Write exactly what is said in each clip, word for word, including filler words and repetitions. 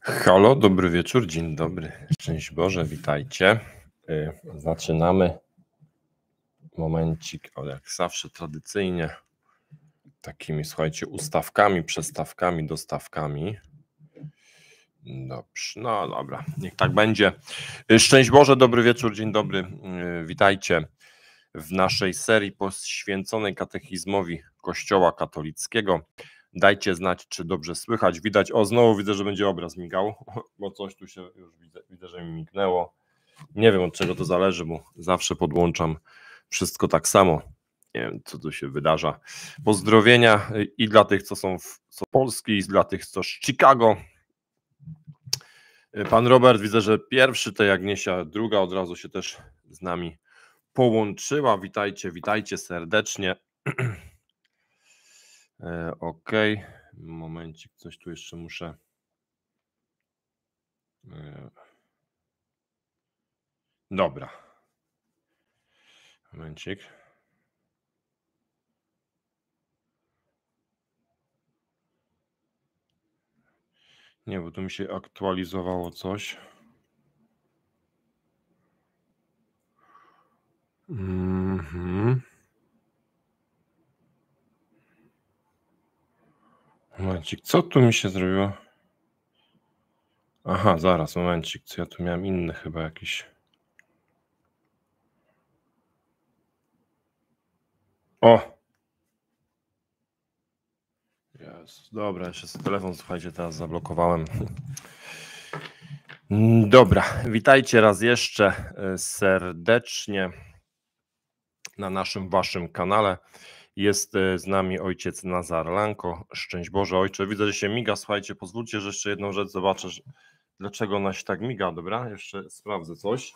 Halo, dobry wieczór, dzień dobry, szczęść Boże, witajcie. Y, Zaczynamy. Momencik, o jak zawsze tradycyjnie, takimi słuchajcie, ustawkami, przestawkami, dostawkami. Dobrze, no dobra, niech tak będzie. Y, Szczęść Boże, dobry wieczór, dzień dobry, y, witajcie w naszej serii poświęconej katechizmowi Kościoła katolickiego. Dajcie znać, czy dobrze słychać, widać. O, znowu widzę, że będzie obraz migał, bo coś tu się już widzę, widzę, że mi mignęło. Nie wiem, od czego to zależy, bo zawsze podłączam wszystko tak samo. Nie wiem, co tu się wydarza. Pozdrowienia i dla tych, co są w co Polski, i dla tych, co z Chicago. Pan Robert, widzę, że pierwszy, tej Agniesia, druga od razu się też z nami połączyła. Witajcie, witajcie serdecznie. Ok, momencik, coś tu jeszcze muszę. Dobra. Momencik. Nie, bo tu mi się aktualizowało coś. Mhm. Momencik, co tu mi się zrobiło? Aha, zaraz, momencik, co ja tu miałem inny chyba jakiś. O! Jest. Dobra, jeszcze sobie telefon, słuchajcie, teraz zablokowałem. Dobra, witajcie raz jeszcze serdecznie na naszym, waszym kanale. Jest z nami ojciec Nazar Lanko. Szczęść Boże, ojcze. Widzę, że się miga, słuchajcie, pozwólcie, że jeszcze jedną rzecz zobaczę, że... dlaczego ona się tak miga, dobra? Jeszcze sprawdzę coś.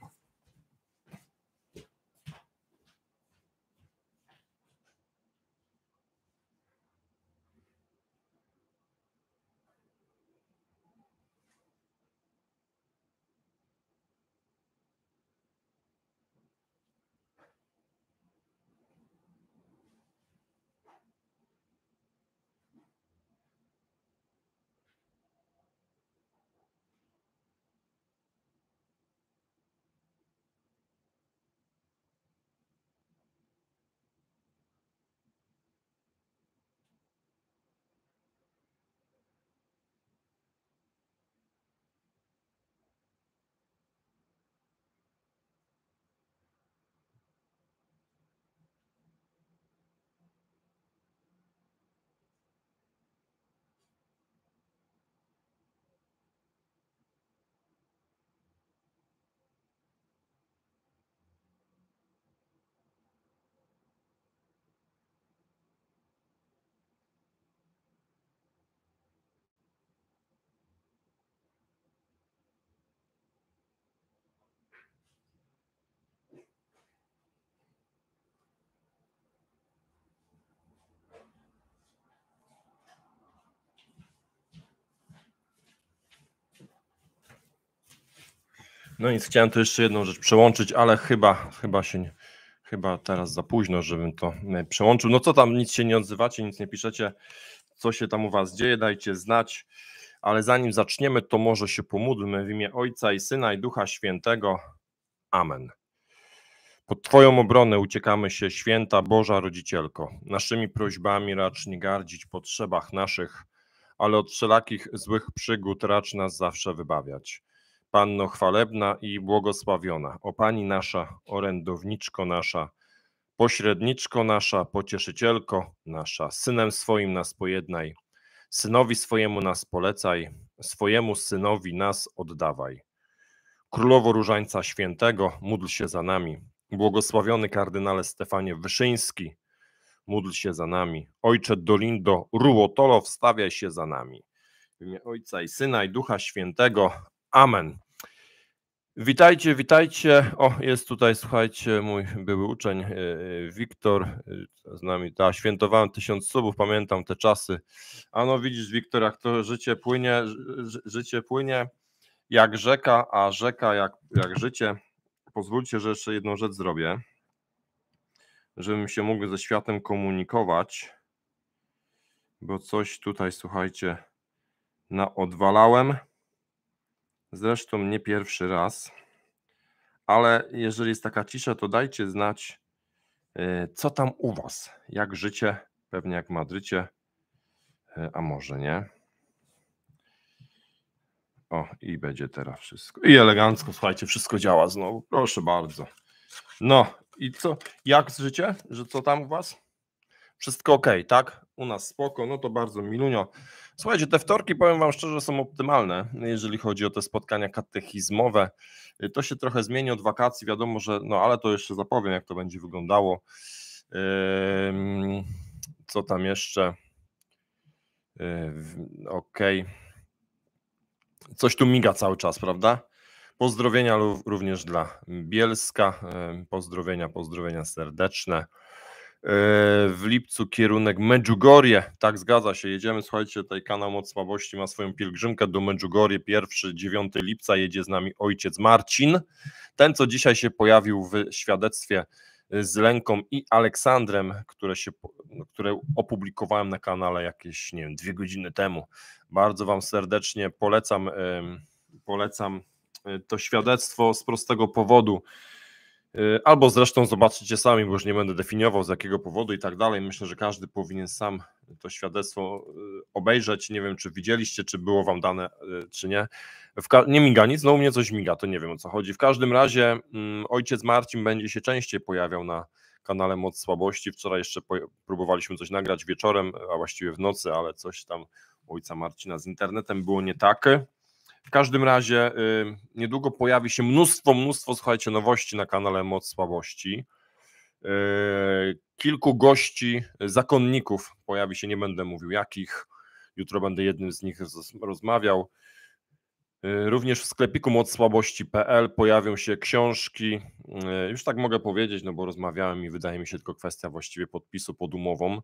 No nic, chciałem tu jeszcze jedną rzecz przełączyć, ale chyba, chyba się nie, chyba teraz za późno, żebym to przełączył. No co tam, nic się nie odzywacie, nic nie piszecie, co się tam u was dzieje, dajcie znać, ale zanim zaczniemy, to może się pomódlmy w imię Ojca i Syna i Ducha Świętego. Amen. Pod Twoją obronę uciekamy się, święta Boża Rodzicielko. Naszymi prośbami racz nie gardzić w potrzebach naszych, ale od wszelakich złych przygód racz nas zawsze wybawiać. Panno chwalebna i błogosławiona, o Pani nasza, orędowniczko nasza, pośredniczko nasza, pocieszycielko nasza, Synem swoim nas pojednaj, Synowi swojemu nas polecaj, swojemu Synowi nas oddawaj. Królowo Różańca Świętego, módl się za nami. Błogosławiony kardynale Stefanie Wyszyński, módl się za nami. Ojcze Dolindo Ruotolo, wstawiaj się za nami. W imię Ojca i Syna i Ducha Świętego. Amen. Witajcie, witajcie. O, jest tutaj, słuchajcie, mój były uczeń Wiktor z nami. Ta, świętowałem tysiąc subów, pamiętam te czasy. A no widzisz, Wiktor, jak to życie płynie, ży, życie płynie jak rzeka, a rzeka jak, jak życie. Pozwólcie, że jeszcze jedną rzecz zrobię, żebym się mógł ze światem komunikować, bo coś tutaj, słuchajcie, naodwalałem. Zresztą nie pierwszy raz, ale jeżeli jest taka cisza, to dajcie znać, yy, co tam u was, jak życie, pewnie jak w Madrycie, yy, a może nie. O, i będzie teraz wszystko. I elegancko, słuchajcie, wszystko działa znowu. Proszę bardzo. No i co? Jak z życie? Że co tam u was? Wszystko ok, tak? U nas spoko, no to bardzo milunio. Słuchajcie, te wtorki, powiem wam szczerze, są optymalne, jeżeli chodzi o te spotkania katechizmowe. To się trochę zmieni od wakacji, wiadomo, że no ale to jeszcze zapowiem, jak to będzie wyglądało. Ym, co tam jeszcze? Yy, ok. Coś tu miga cały czas, prawda? Pozdrowienia również dla Bielska. Pozdrowienia, pozdrowienia serdeczne. W lipcu kierunek Medjugorje, tak zgadza się, jedziemy, słuchajcie, tutaj kanał Moc Słabości ma swoją pielgrzymkę do Medjugorje, pierwszy, dziewiąty lipca, jedzie z nami ojciec Marcin, ten co dzisiaj się pojawił w świadectwie z Lenką i Aleksandrem, które, się, które opublikowałem na kanale jakieś, nie wiem, dwie godziny temu. Bardzo wam serdecznie polecam, polecam to świadectwo z prostego powodu, albo zresztą zobaczycie sami, bo już nie będę definiował z jakiego powodu i tak dalej. Myślę, że każdy powinien sam to świadectwo obejrzeć. Nie wiem, czy widzieliście, czy było wam dane, czy nie. W ka- nie miga nic, no u mnie coś miga, to nie wiem, o co chodzi. W każdym razie um, ojciec Marcin będzie się częściej pojawiał na kanale Moc Słabości. Wczoraj jeszcze po- próbowaliśmy coś nagrać wieczorem, a właściwie w nocy, ale coś tam ojca Marcina z internetem było nie tak. W każdym razie y, niedługo pojawi się mnóstwo, mnóstwo, słuchajcie, nowości na kanale Moc Słabości. Y, kilku gości, zakonników pojawi się, nie będę mówił jakich. Jutro będę jednym z nich rozmawiał. Y, również w sklepiku moc słabości kropka p l pojawią się książki. Y, już tak mogę powiedzieć, no bo rozmawiałem i wydaje mi się tylko kwestia właściwie podpisu pod umową. Y,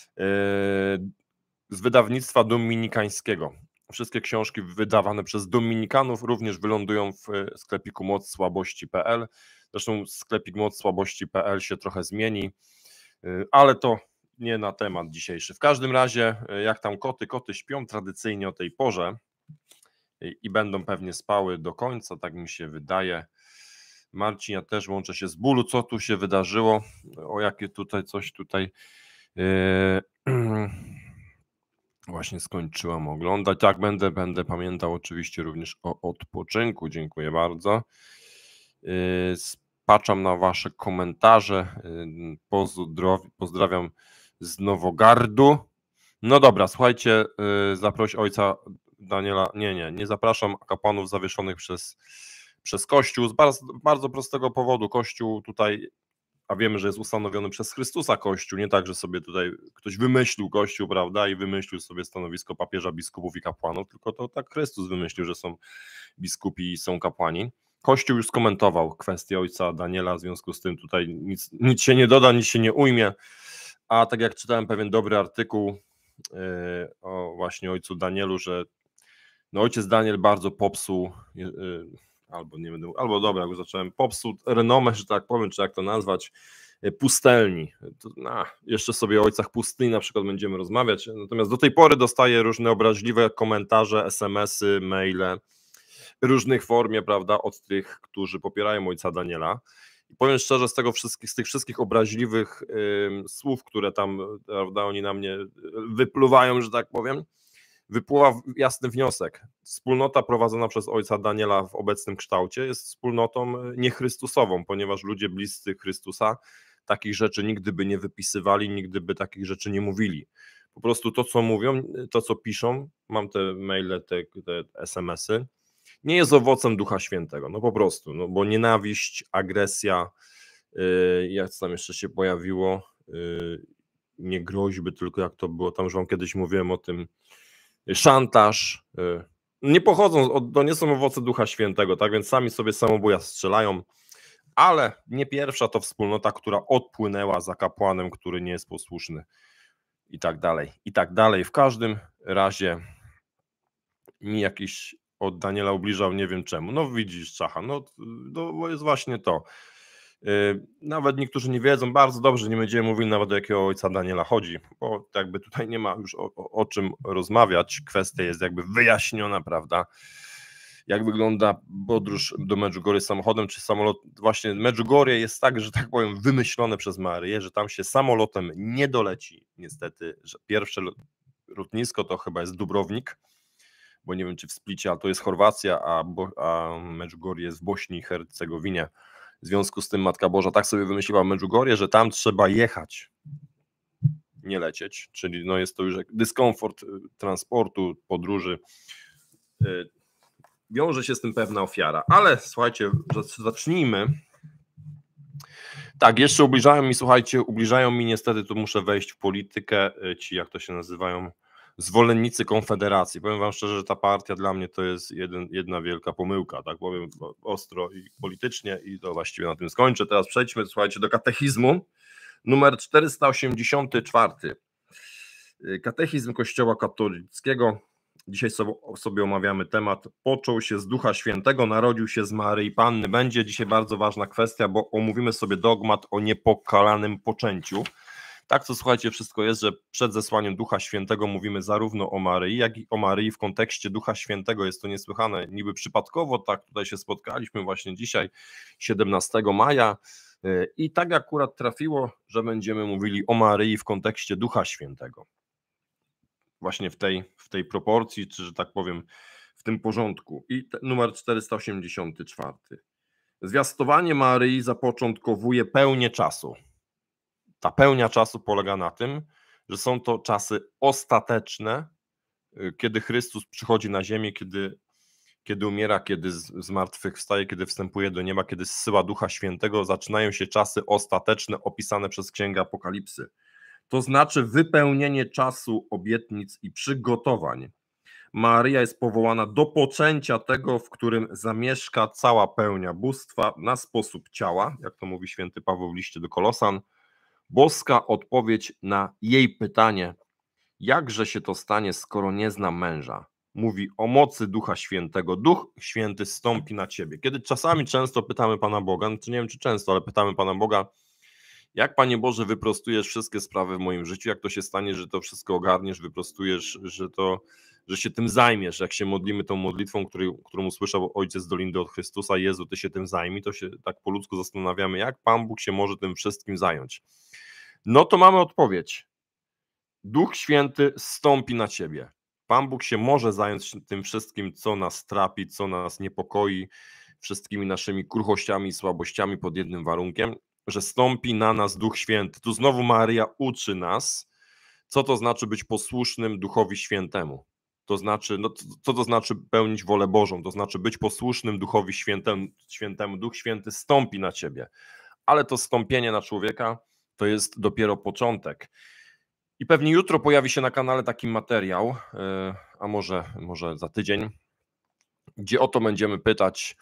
z wydawnictwa dominikańskiego. Wszystkie książki wydawane przez dominikanów również wylądują w sklepiku moc słabości kropka p l. Zresztą sklepik moc słabości kropka p l się trochę zmieni, ale to nie na temat dzisiejszy. W każdym razie, jak tam koty? Koty śpią tradycyjnie o tej porze i będą pewnie spały do końca, tak mi się wydaje. Marcin, ja też łączę się z bólu. Co tu się wydarzyło? O jakie tutaj coś tutaj... Yy... Właśnie skończyłam oglądać. Tak, będę, będę pamiętał oczywiście również o odpoczynku. Dziękuję bardzo. Spaczam na wasze komentarze. Pozdrow- pozdrawiam z Nowogardu. No dobra, słuchajcie, zaproś ojca Daniela. Nie, nie, nie zapraszam kapłanów zawieszonych przez, przez Kościół z bardzo, bardzo prostego powodu. Kościół tutaj, a wiemy, że jest ustanowiony przez Chrystusa Kościół, nie tak, że sobie tutaj ktoś wymyślił Kościół, prawda, i wymyślił sobie stanowisko papieża, biskupów i kapłanów, tylko to tak Chrystus wymyślił, że są biskupi i są kapłani. Kościół już skomentował kwestię ojca Daniela, w związku z tym tutaj nic, nic się nie doda, nic się nie ujmie, a tak jak czytałem pewien dobry artykuł yy, o właśnie ojcu Danielu, że no ojciec Daniel bardzo popsuł, yy, albo nie będę, albo dobra, jak już zacząłem, popsuł renomę, że tak powiem, czy jak to nazwać, pustelni. To, no, jeszcze sobie o ojcach pustyni na przykład będziemy rozmawiać, natomiast do tej pory dostaję różne obraźliwe komentarze, es em esy, maile, różnych formie, prawda, od tych, którzy popierają ojca Daniela. I powiem szczerze, z tego wszystkich, z tych wszystkich obraźliwych y, słów, które tam, prawda, oni na mnie wypluwają, że tak powiem, wypływa jasny wniosek. Wspólnota prowadzona przez ojca Daniela w obecnym kształcie jest wspólnotą niechrystusową, ponieważ ludzie bliscy Chrystusa takich rzeczy nigdy by nie wypisywali, nigdy by takich rzeczy nie mówili. Po prostu to, co mówią, to, co piszą, mam te maile, te, te es em esy, nie jest owocem Ducha Świętego, no po prostu, no bo nienawiść, agresja, yy, jak tam jeszcze się pojawiło, yy, nie groźby, tylko jak to było, tam już wam kiedyś mówiłem o tym, szantaż, nie pochodzą, to nie są owoce Ducha Świętego, tak więc sami sobie samobuja strzelają, ale nie pierwsza to wspólnota, która odpłynęła za kapłanem, który nie jest posłuszny i tak dalej, i tak dalej. W każdym razie mi jakiś od Daniela ubliżał, nie wiem czemu. No widzisz, Czacha, no, no bo jest właśnie to. Nawet niektórzy nie wiedzą, bardzo dobrze, nie będziemy mówili nawet o jakiego ojca Daniela chodzi, bo jakby tutaj nie ma już o, o, o czym rozmawiać, kwestia jest jakby wyjaśniona, prawda, Jak wygląda podróż do Medjugorje samochodem czy samolot? Właśnie Medjugorje jest tak, że tak powiem, wymyślone przez Maryję, że tam się samolotem nie doleci. Niestety, że pierwsze lotnisko to chyba jest Dubrownik, bo nie wiem czy w Splicie, ale to jest Chorwacja, a, Bo, a Medjugorje jest w Bośni i Hercegowinie. W związku z tym Matka Boża tak sobie wymyśliła Medjugorje, że tam trzeba jechać, nie lecieć, czyli no jest to już dyskomfort transportu, podróży. Wiąże się z tym pewna ofiara, ale słuchajcie, zacznijmy. Tak, jeszcze ubliżają mi, słuchajcie, ubliżają mi niestety, tu muszę wejść w politykę, ci jak to się nazywają, zwolennicy Konfederacji. Powiem wam szczerze, że ta partia dla mnie to jest jeden, jedna wielka pomyłka, tak powiem ostro i politycznie i to właściwie na tym skończę. Teraz przejdźmy, słuchajcie, do katechizmu numer czterysta osiemdziesiąty czwarty. Katechizm Kościoła katolickiego. Dzisiaj sobie, sobie omawiamy temat. Począł się z Ducha Świętego, narodził się z Maryi Panny. Będzie dzisiaj bardzo ważna kwestia, bo omówimy sobie dogmat o niepokalanym poczęciu. Tak to słuchajcie, wszystko jest, że przed zesłaniem Ducha Świętego mówimy zarówno o Maryi, jak i o Maryi w kontekście Ducha Świętego. Jest to niesłychane, niby przypadkowo, tak tutaj się spotkaliśmy właśnie dzisiaj, siedemnastego maja i tak akurat trafiło, że będziemy mówili o Maryi w kontekście Ducha Świętego. Właśnie w tej, w tej proporcji, czy że tak powiem, w tym porządku. I te, numer czterysta osiemdziesiąty czwarty. Zwiastowanie Maryi zapoczątkowuje pełnię czasu. Ta pełnia czasu polega na tym, że są to czasy ostateczne, kiedy Chrystus przychodzi na ziemię, kiedy, kiedy umiera, kiedy zmartwychwstaje, kiedy wstępuje do nieba, kiedy zsyła Ducha Świętego, zaczynają się czasy ostateczne opisane przez Księgę Apokalipsy. To znaczy wypełnienie czasu obietnic i przygotowań. Maryja jest powołana do poczęcia tego, w którym zamieszka cała pełnia bóstwa na sposób ciała, jak to mówi święty Paweł w liście do Kolosan. Boska odpowiedź na jej pytanie, jakże się to stanie, skoro nie znam męża. Mówi o mocy Ducha Świętego. Duch Święty stąpi na ciebie. Kiedy czasami często pytamy Pana Boga, no to nie wiem czy często, ale pytamy Pana Boga, jak Panie Boże wyprostujesz wszystkie sprawy w moim życiu, jak to się stanie, że to wszystko ogarniesz, wyprostujesz, że to, że się tym zajmiesz, jak się modlimy tą modlitwą, który, którą usłyszał Ojciec z Dolindy od Chrystusa, Jezu, Ty się tym zajmij, to się tak po ludzku zastanawiamy, jak Pan Bóg się może tym wszystkim zająć. No to mamy odpowiedź. Duch Święty stąpi na Ciebie. Pan Bóg się może zająć tym wszystkim, co nas trapi, co nas niepokoi, wszystkimi naszymi kruchościami i słabościami pod jednym warunkiem, że stąpi na nas Duch Święty. Tu znowu Maryja uczy nas, co to znaczy być posłusznym Duchowi Świętemu. To znaczy, no, co to znaczy pełnić wolę Bożą, to znaczy być posłusznym Duchowi Świętemu. Świętemu. Duch Święty stąpi na ciebie, ale to stąpienie na człowieka to jest dopiero początek. I pewnie jutro pojawi się na kanale taki materiał, a może, może za tydzień, gdzie o to będziemy pytać,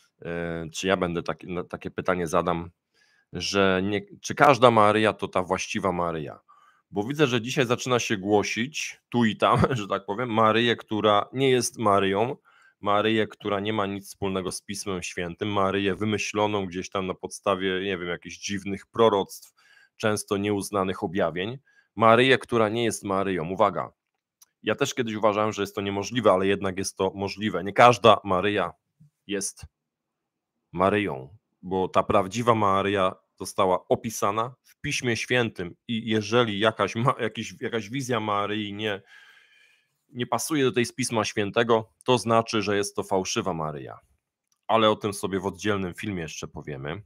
czy ja będę taki, takie pytanie zadam, że nie, czy każda Maryja to ta właściwa Maryja? Bo widzę, że dzisiaj zaczyna się głosić tu i tam, że tak powiem, Maryję, która nie jest Maryją, Maryję, która nie ma nic wspólnego z Pismem Świętym, Maryję wymyśloną gdzieś tam na podstawie, nie wiem, jakichś dziwnych proroctw, często nieuznanych objawień, Maryję, która nie jest Maryją. Uwaga, ja też kiedyś uważałem, że jest to niemożliwe, ale jednak jest to możliwe. Nie każda Maryja jest Maryją, bo ta prawdziwa Maryja została opisana w Piśmie Świętym i jeżeli jakaś, ma, jakiś, jakaś wizja Maryi nie, nie pasuje do tej z Pisma Świętego, to znaczy, że jest to fałszywa Maryja. Ale o tym sobie w oddzielnym filmie jeszcze powiemy.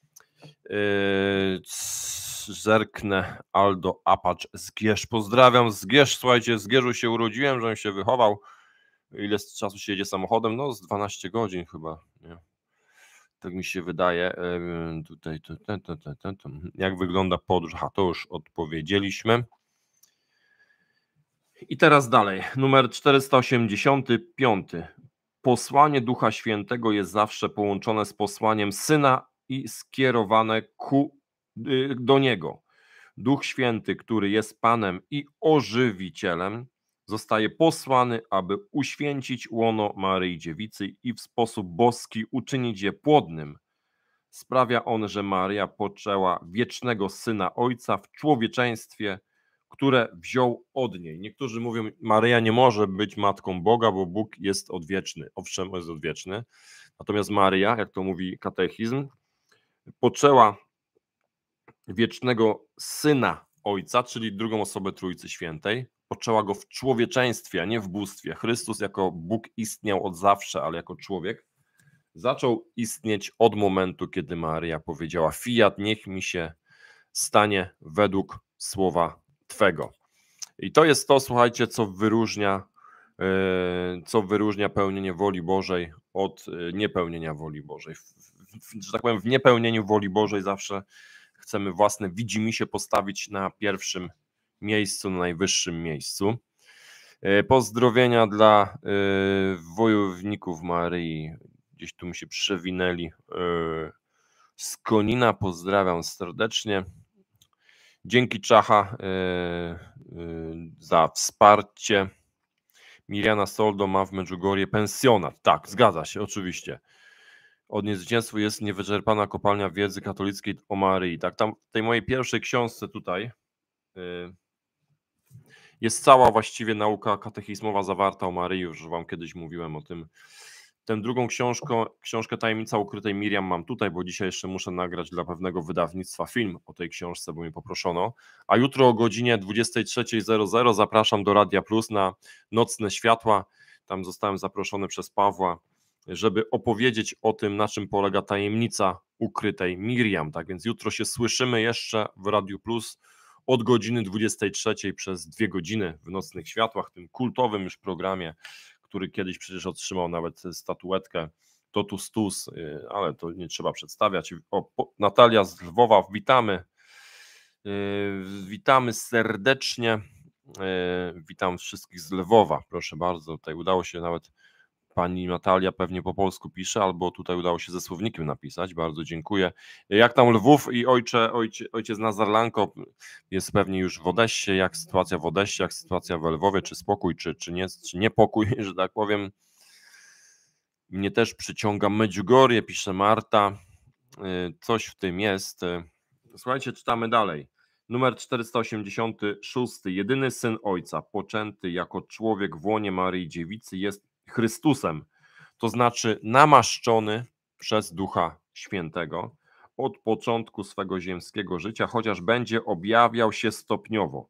Yy, zerknę, Aldo Apacz Zgierz. Pozdrawiam Zgierz, słuchajcie, w Zgierzu się urodziłem, żebym się wychował. Ile z czasu się jedzie samochodem? No z dwanaście godzin chyba, nie? Tak mi się wydaje. Tutaj, to, to, to, to, to. Jak wygląda podróż? Aha, to już odpowiedzieliśmy. I teraz dalej. Numer czterysta osiemdziesiąty piąty. Posłanie Ducha Świętego jest zawsze połączone z posłaniem Syna i skierowane ku, do Niego. Duch Święty, który jest Panem i ożywicielem, zostaje posłany, aby uświęcić łono Maryi Dziewicy i w sposób boski uczynić je płodnym. Sprawia on, że Maryja poczęła wiecznego Syna Ojca w człowieczeństwie, które wziął od niej. Niektórzy mówią, Maryja nie może być matką Boga, bo Bóg jest odwieczny. Owszem, jest odwieczny. Natomiast Maryja, jak to mówi katechizm, poczęła wiecznego Syna Ojca, czyli drugą osobę Trójcy Świętej. Poczęła go w człowieczeństwie, a nie w bóstwie. Chrystus jako Bóg istniał od zawsze, ale jako człowiek zaczął istnieć od momentu, kiedy Maryja powiedziała: Fiat, niech mi się stanie według słowa Twego. I to jest to, słuchajcie, co wyróżnia, co wyróżnia pełnienie woli Bożej od niepełnienia woli Bożej. Że tak powiem, w niepełnieniu woli Bożej zawsze chcemy własne widzimisię postawić na pierwszym miejscu, na najwyższym miejscu. Pozdrowienia dla wojowników Maryi. Gdzieś tu mi się przewinęli. Z Konina pozdrawiam serdecznie. Dzięki Czacha za wsparcie. Miriana Soldo ma w Medjugorje pensjonat. Tak, zgadza się, oczywiście. Od niezwycięstwa jest niewyczerpana kopalnia wiedzy katolickiej o Maryi. Tak, tam w tej mojej pierwszej książce tutaj jest cała właściwie nauka katechizmowa zawarta o Maryi, już wam kiedyś mówiłem o tym. Tę drugą książkę, książkę Tajemnica Ukrytej Miriam mam tutaj, bo dzisiaj jeszcze muszę nagrać dla pewnego wydawnictwa film o tej książce, bo mnie poproszono. A jutro o godzinie dwudziestej trzeciej zapraszam do Radia Plus na Nocne Światła. Tam zostałem zaproszony przez Pawła, żeby opowiedzieć o tym, na czym polega tajemnica ukrytej Miriam. Tak więc jutro się słyszymy jeszcze w Radiu Plus od godziny dwudziestej trzeciej przez dwie godziny w Nocnych Światłach, tym kultowym już programie, który kiedyś przecież otrzymał nawet statuetkę Totus Tus, ale to nie trzeba przedstawiać. O, Natalia z Lwowa, witamy. Witamy serdecznie. Witam wszystkich z Lwowa, proszę bardzo. Tutaj udało się nawet, pani Natalia pewnie po polsku pisze, albo tutaj udało się ze słownikiem napisać. Bardzo dziękuję. Jak tam Lwów i ojcze, ojcie, ojciec Nazar Lanko jest pewnie już w Odessie. Jak sytuacja w Odessie, jak sytuacja w Lwowie, czy spokój, czy, czy, nie, czy niepokój, że tak powiem. Mnie też przyciąga Medjugorje, pisze Marta. Coś w tym jest. Słuchajcie, czytamy dalej. Numer czterysta osiemdziesiąty szósty. Jedyny Syn Ojca, poczęty jako człowiek w łonie Maryi Dziewicy, jest Chrystusem, to znaczy namaszczony przez Ducha Świętego od początku swego ziemskiego życia, chociaż będzie objawiał się stopniowo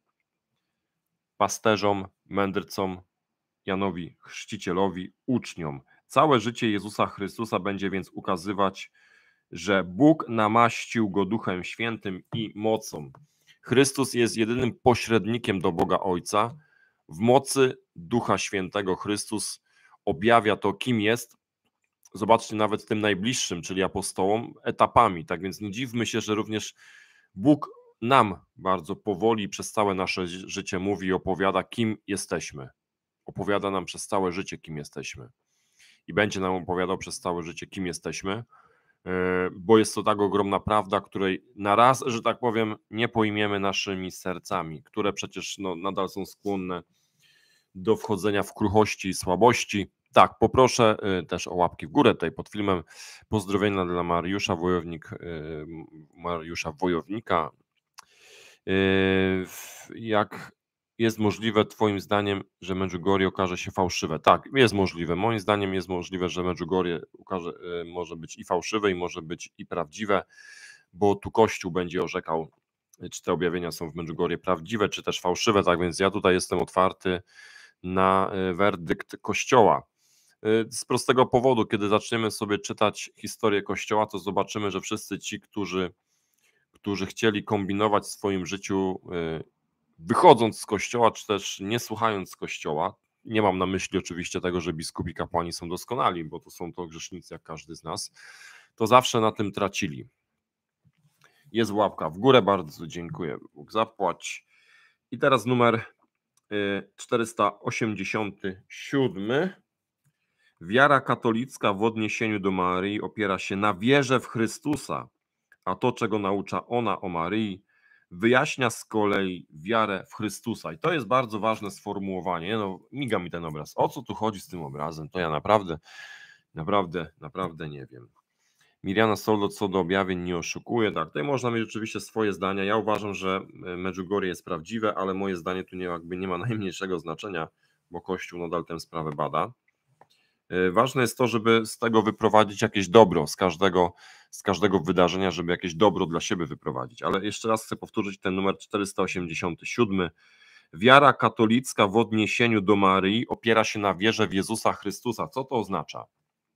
pasterzom, mędrcom, Janowi Chrzcicielowi, uczniom. Całe życie Jezusa Chrystusa będzie więc ukazywać, że Bóg namaścił go Duchem Świętym i mocą. Chrystus jest jedynym pośrednikiem do Boga Ojca. W mocy Ducha Świętego Chrystus objawia to, kim jest. Zobaczcie, nawet tym najbliższym, czyli apostołom, etapami. Tak więc nie dziwmy się, że również Bóg nam bardzo powoli przez całe nasze życie mówi i opowiada, kim jesteśmy. Opowiada nam przez całe życie, kim jesteśmy. I będzie nam opowiadał przez całe życie, kim jesteśmy, bo jest to tak ogromna prawda, której na raz, że tak powiem, nie pojmiemy naszymi sercami, które przecież no, nadal są skłonne do wchodzenia w kruchości i słabości. Tak, poproszę też o łapki w górę tutaj pod filmem. Pozdrowienia dla Mariusza Wojownik, Mariusza Wojownika. Jak jest możliwe twoim zdaniem, że Medjugorje okaże się fałszywe? Tak, jest możliwe. Moim zdaniem jest możliwe, że Medjugorje okaże, może być i fałszywe, i może być i prawdziwe, bo tu Kościół będzie orzekał, czy te objawienia są w Medjugorje prawdziwe, czy też fałszywe. Tak więc ja tutaj jestem otwarty na werdykt Kościoła. Z prostego powodu, kiedy zaczniemy sobie czytać historię Kościoła, to zobaczymy, że wszyscy ci, którzy, którzy chcieli kombinować w swoim życiu, wychodząc z Kościoła, czy też nie słuchając Kościoła, nie mam na myśli oczywiście tego, że biskupi i kapłani są doskonali, bo to są to grzesznicy jak każdy z nas, to zawsze na tym tracili. Jest łapka w górę, bardzo dziękuję, Bóg zapłać. I teraz numer czterysta osiemdziesiąty siódmy. Wiara katolicka w odniesieniu do Maryi opiera się na wierze w Chrystusa, a to, czego naucza ona o Maryi, wyjaśnia z kolei wiarę w Chrystusa. I to jest bardzo ważne sformułowanie. No, miga mi ten obraz. O co tu chodzi z tym obrazem? To ja naprawdę, naprawdę, naprawdę nie wiem. Mirjana Soldo co do objawień nie oszukuje. Tak, tutaj można mieć oczywiście swoje zdania. Ja uważam, że Medjugorje jest prawdziwe, ale moje zdanie tu nie, jakby nie ma najmniejszego znaczenia, bo Kościół nadal tę sprawę bada. Ważne jest to, żeby z tego wyprowadzić jakieś dobro, z każdego, z każdego wydarzenia, żeby jakieś dobro dla siebie wyprowadzić. Ale jeszcze raz chcę powtórzyć ten numer czterysta osiemdziesiąty siódmy. Wiara katolicka w odniesieniu do Maryi opiera się na wierze w Jezusa Chrystusa. Co to oznacza?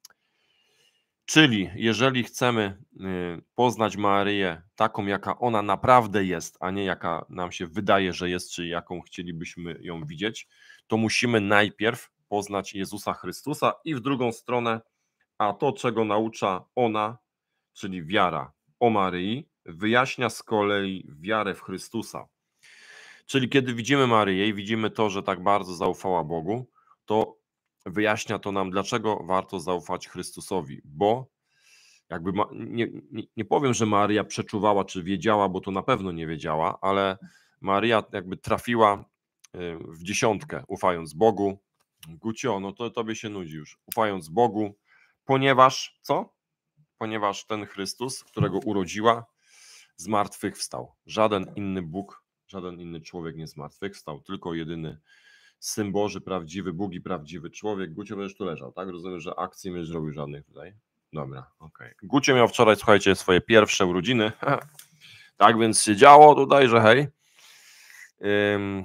Czyli jeżeli chcemy poznać Maryję taką, jaka ona naprawdę jest, a nie jaka nam się wydaje, że jest, czy jaką chcielibyśmy ją widzieć, to musimy najpierw poznać Jezusa Chrystusa i w drugą stronę, a to, czego naucza ona, czyli wiara o Maryi, wyjaśnia z kolei wiarę w Chrystusa. Czyli kiedy widzimy Maryję i widzimy to, że tak bardzo zaufała Bogu, to wyjaśnia to nam, dlaczego warto zaufać Chrystusowi, bo jakby ma, nie, nie, nie powiem, że Maryja przeczuwała, czy wiedziała, bo to na pewno nie wiedziała, ale Maryja jakby trafiła w dziesiątkę, ufając Bogu. Gucio, no to tobie się nudzi już. Ufając Bogu, ponieważ co? Ponieważ ten Chrystus, którego urodziła, zmartwychwstał. Żaden inny Bóg, żaden inny człowiek nie zmartwychwstał, tylko jedyny Syn Boży, prawdziwy Bóg i prawdziwy człowiek. Gucio będziesz tu leżał, tak? Rozumiem, że akcji nie zrobił żadnych tutaj. Dobra, okej. Okay. Gucio miał wczoraj, słuchajcie, swoje pierwsze urodziny. Tak więc się działo tutaj, że hej. Ym...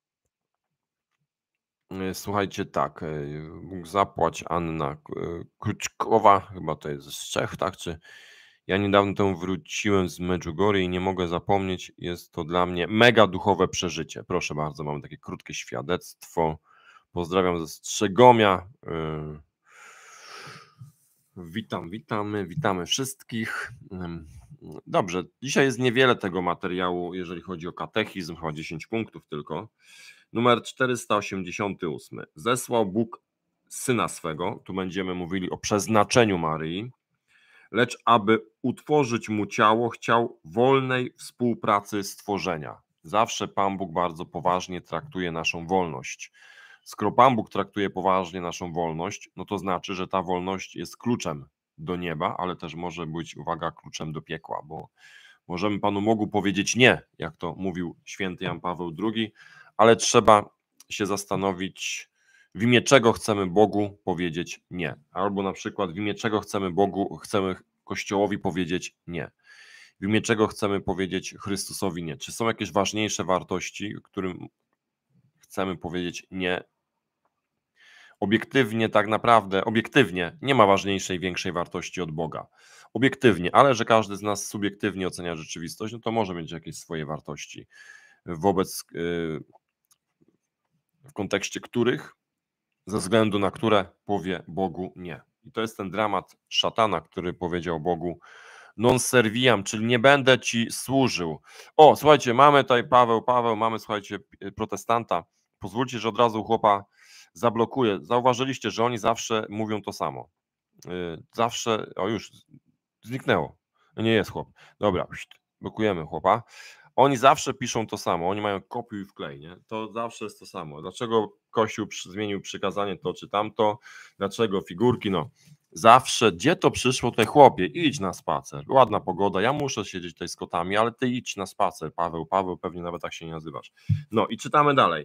Słuchajcie, tak. Bóg zapłać, Anna Kruczkowa, chyba to jest z Czech, tak? Czy ja niedawno temu wróciłem z Medjugorje i nie mogę zapomnieć. Jest to dla mnie mega duchowe przeżycie. Proszę bardzo, mamy takie krótkie świadectwo. Pozdrawiam ze Strzegomia. Witam, witamy, witamy wszystkich. Dobrze, dzisiaj jest niewiele tego materiału, jeżeli chodzi o katechizm, chyba dziesięć punktów tylko. Numer czterysta osiemdziesiąty ósmy. Zesłał Bóg Syna swego, tu będziemy mówili o przeznaczeniu Maryi, lecz aby utworzyć mu ciało, chciał wolnej współpracy stworzenia. Zawsze Pan Bóg bardzo poważnie traktuje naszą wolność. Skoro Pan Bóg traktuje poważnie naszą wolność, no to znaczy, że ta wolność jest kluczem do nieba, ale też może być, uwaga, kluczem do piekła, bo możemy Panu Bogu powiedzieć nie, jak to mówił święty Jan Paweł drugi, ale trzeba się zastanowić, w imię czego chcemy Bogu powiedzieć nie. Albo na przykład w imię czego chcemy Bogu, chcemy Kościołowi powiedzieć nie. W imię czego chcemy powiedzieć Chrystusowi nie. Czy są jakieś ważniejsze wartości, którym chcemy powiedzieć nie? Obiektywnie tak naprawdę, obiektywnie nie ma ważniejszej, większej wartości od Boga. Obiektywnie, ale że każdy z nas subiektywnie ocenia rzeczywistość, no to może mieć jakieś swoje wartości, wobec, w kontekście których, ze względu na które powie Bogu nie. I to jest ten dramat szatana, który powiedział Bogu non serviam, czyli nie będę ci służył. O, słuchajcie, mamy tutaj Paweł, Paweł, mamy, słuchajcie, protestanta. Pozwólcie, że od razu chłopa zablokuję. Zauważyliście, że oni zawsze mówią to samo. Zawsze, o już, zniknęło. Nie jest chłop. Dobra, blokujemy chłopa. Oni zawsze piszą to samo, oni mają kopiuj i wklej, nie? To zawsze jest to samo. Dlaczego Kościół zmienił przykazanie to czy tamto? Dlaczego figurki? No zawsze, gdzie to przyszło tutaj, chłopie, idź na spacer, ładna pogoda, ja muszę siedzieć tutaj z kotami, ale ty idź na spacer, Paweł, Paweł, pewnie nawet tak się nie nazywasz. No i czytamy dalej.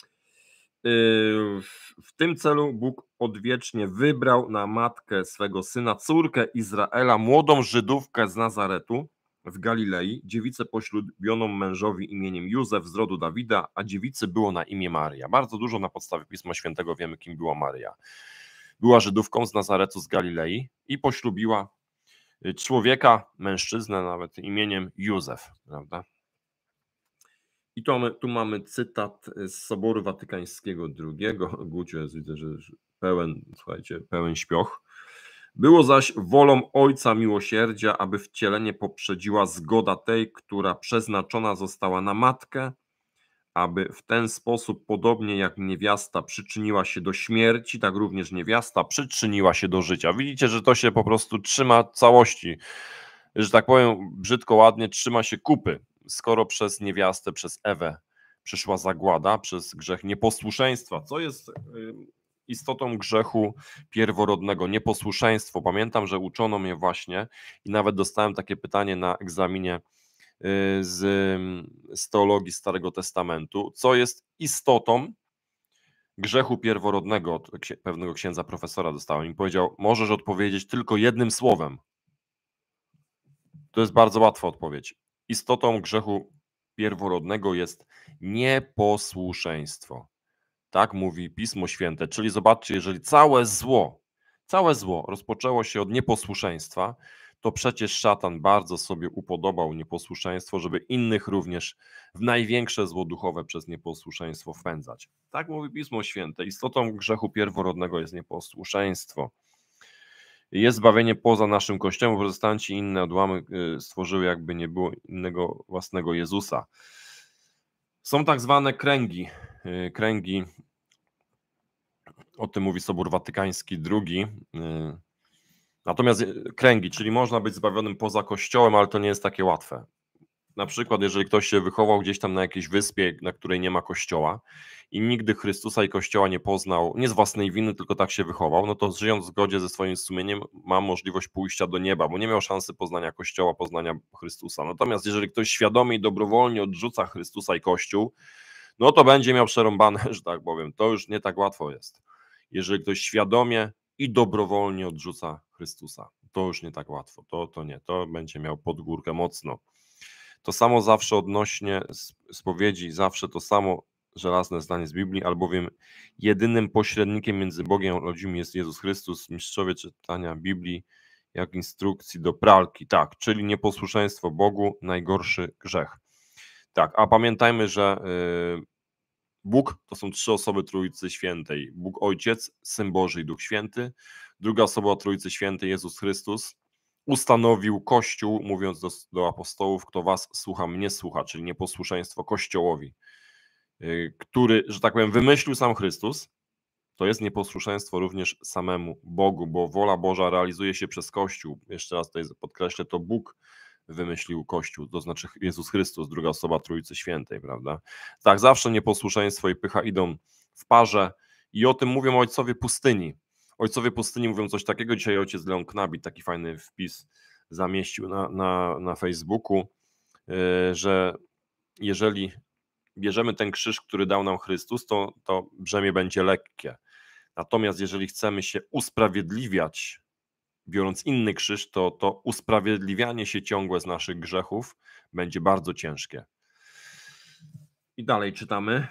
W tym celu Bóg odwiecznie wybrał na matkę swego syna córkę Izraela, młodą Żydówkę z Nazaretu w Galilei, dziewicę poślubioną mężowi imieniem Józef z rodu Dawida, a dziewicy było na imię Maria. Bardzo dużo na podstawie Pisma Świętego wiemy, kim była Maria. Była Żydówką z Nazaretu z Galilei i poślubiła człowieka, mężczyznę nawet imieniem Józef, prawda? I tu mamy, tu mamy cytat z Soboru Watykańskiego drugiego. Gucio jest, widzę, że pełen, słuchajcie, pełen śpioch. Było zaś wolą Ojca Miłosierdzia, aby wcielenie poprzedziła zgoda tej, która przeznaczona została na matkę, aby w ten sposób, podobnie jak niewiasta przyczyniła się do śmierci, tak również niewiasta przyczyniła się do życia. Widzicie, że to się po prostu trzyma całości, że tak powiem brzydko, ładnie, trzyma się kupy. Skoro przez niewiastę, przez Ewę przyszła zagłada, przez grzech nieposłuszeństwa, co jest istotą grzechu pierworodnego, nieposłuszeństwo. Pamiętam, że uczono mnie właśnie i nawet dostałem takie pytanie na egzaminie z, z teologii Starego Testamentu, co jest istotą grzechu pierworodnego. Od pewnego księdza profesora dostałem i powiedział, możesz odpowiedzieć tylko jednym słowem. To jest bardzo łatwa odpowiedź. Istotą grzechu pierworodnego jest nieposłuszeństwo. Tak mówi Pismo Święte. Czyli zobaczcie, jeżeli całe zło, całe zło rozpoczęło się od nieposłuszeństwa, to przecież szatan bardzo sobie upodobał nieposłuszeństwo, żeby innych również w największe zło duchowe przez nieposłuszeństwo wpędzać. Tak mówi Pismo Święte. Istotą grzechu pierworodnego jest nieposłuszeństwo. Jest zbawienie poza naszym Kościołem, protestanci inne odłamy stworzyły, jakby nie było innego własnego Jezusa. Są tak zwane kręgi, kręgi, o tym mówi Sobór Watykański drugi, natomiast kręgi, czyli można być zbawionym poza Kościołem, ale to nie jest takie łatwe. Na przykład, jeżeli ktoś się wychował gdzieś tam na jakiejś wyspie, na której nie ma Kościoła i nigdy Chrystusa i Kościoła nie poznał, nie z własnej winy, tylko tak się wychował, no to żyjąc w zgodzie ze swoim sumieniem ma możliwość pójścia do nieba, bo nie miał szansy poznania Kościoła, poznania Chrystusa. Natomiast jeżeli ktoś świadomie i dobrowolnie odrzuca Chrystusa i Kościół, no to będzie miał przerąbane, że tak powiem. To już nie tak łatwo jest. Jeżeli ktoś świadomie i dobrowolnie odrzuca Chrystusa, to już nie tak łatwo. To, to nie, to będzie miał pod górkę mocno. To samo zawsze odnośnie spowiedzi, zawsze to samo żelazne zdanie z Biblii, albowiem jedynym pośrednikiem między Bogiem a ludźmi jest Jezus Chrystus. Mistrzowie czytania Biblii jak instrukcji do pralki, tak, czyli nieposłuszeństwo Bogu, najgorszy grzech. Tak, a pamiętajmy, że yy, Bóg to są trzy osoby Trójcy Świętej. Bóg Ojciec, Syn Boży i Duch Święty. Druga osoba Trójcy Świętej, Jezus Chrystus. Ustanowił Kościół, mówiąc do, do apostołów, kto was słucha, mnie słucha, czyli nieposłuszeństwo Kościołowi, yy, który, że tak powiem, wymyślił sam Chrystus. To jest nieposłuszeństwo również samemu Bogu, bo wola Boża realizuje się przez Kościół. Jeszcze raz tutaj podkreślę, to Bóg wymyślił Kościół, to znaczy Jezus Chrystus, druga osoba Trójcy Świętej, prawda? Tak, zawsze nieposłuszeństwo i pycha idą w parze i o tym mówią ojcowie pustyni. Ojcowie pustyni mówią coś takiego, dzisiaj ojciec Leon Knabit taki fajny wpis zamieścił na, na, na Facebooku, yy, że jeżeli bierzemy ten krzyż, który dał nam Chrystus, to, to brzemię będzie lekkie. Natomiast jeżeli chcemy się usprawiedliwiać, biorąc inny krzyż, to, to usprawiedliwianie się ciągłe z naszych grzechów będzie bardzo ciężkie. I dalej czytamy.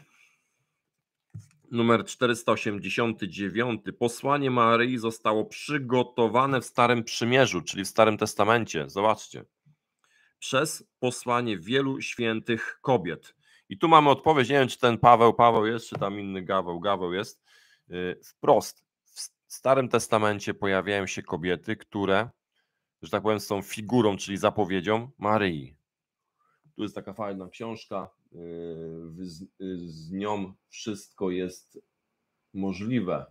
Numer czterysta osiemdziesiąty dziewiąty. Posłanie Maryi zostało przygotowane w Starym Przymierzu, czyli w Starym Testamencie. Zobaczcie. Przez posłanie wielu świętych kobiet. I tu mamy odpowiedź, nie wiem, czy ten Paweł, Paweł jest, czy tam inny Gaweł, Gaweł jest. Wprost. W Starym Testamencie pojawiają się kobiety, które, że tak powiem, są figurą, czyli zapowiedzią Maryi. Tu jest taka fajna książka, z, z nią wszystko jest możliwe.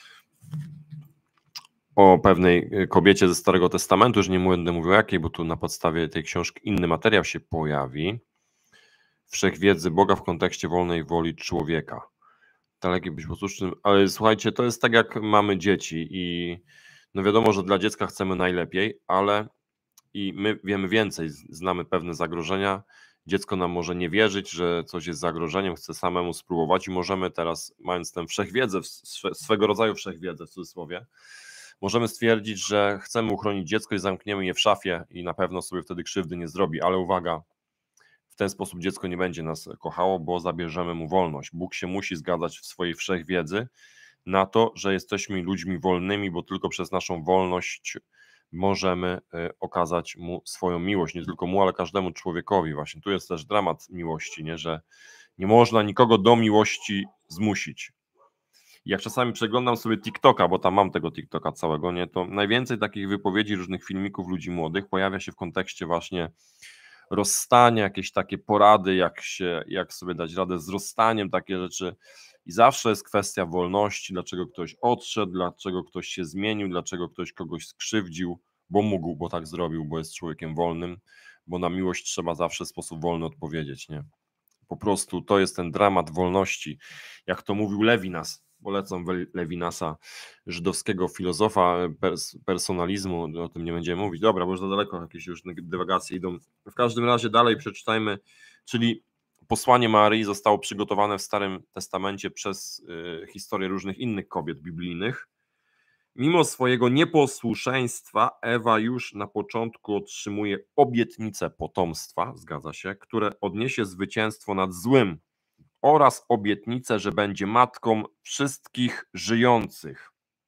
O pewnej kobiecie ze Starego Testamentu, już nie będę mówił jakiej, bo tu na podstawie tej książki inny materiał się pojawi. Wszechwiedzy Boga w kontekście wolnej woli człowieka. Daleki być posłusznym, ale słuchajcie, to jest tak jak mamy dzieci i no wiadomo, że dla dziecka chcemy najlepiej, ale i my wiemy więcej, znamy pewne zagrożenia, dziecko nam może nie wierzyć, że coś jest zagrożeniem, chce samemu spróbować i możemy teraz, mając tę wszechwiedzę, swego rodzaju wszechwiedzę w cudzysłowie, możemy stwierdzić, że chcemy uchronić dziecko i zamkniemy je w szafie i na pewno sobie wtedy krzywdy nie zrobi, ale uwaga, w ten sposób dziecko nie będzie nas kochało, bo zabierzemy mu wolność. Bóg się musi zgadzać w swojej wszechwiedzy na to, że jesteśmy ludźmi wolnymi, bo tylko przez naszą wolność możemy okazać mu swoją miłość. Nie tylko mu, ale każdemu człowiekowi. Właśnie tu jest też dramat miłości, nie? Że nie można nikogo do miłości zmusić. Jak czasami przeglądam sobie TikToka, bo tam mam tego TikToka całego, nie, to najwięcej takich wypowiedzi, różnych filmików ludzi młodych pojawia się w kontekście właśnie rozstania, jakieś takie porady, jak się, jak sobie dać radę z rozstaniem, takie rzeczy. I zawsze jest kwestia wolności, dlaczego ktoś odszedł, dlaczego ktoś się zmienił, dlaczego ktoś kogoś skrzywdził, bo mógł, bo tak zrobił, bo jest człowiekiem wolnym, bo na miłość trzeba zawsze w sposób wolny odpowiedzieć, nie? Po prostu to jest ten dramat wolności, jak to mówił Lewinas. Polecam Levinasa, żydowskiego filozofa pers personalizmu, o tym nie będziemy mówić. Dobra, bo już za daleko jakieś już dywagacje idą. W każdym razie dalej przeczytajmy, czyli posłanie Maryi zostało przygotowane w Starym Testamencie przez y, historię różnych innych kobiet biblijnych. Mimo swojego nieposłuszeństwa Ewa już na początku otrzymuje obietnicę potomstwa, zgadza się, które odniesie zwycięstwo nad złym, oraz obietnicę, że będzie matką wszystkich żyjących.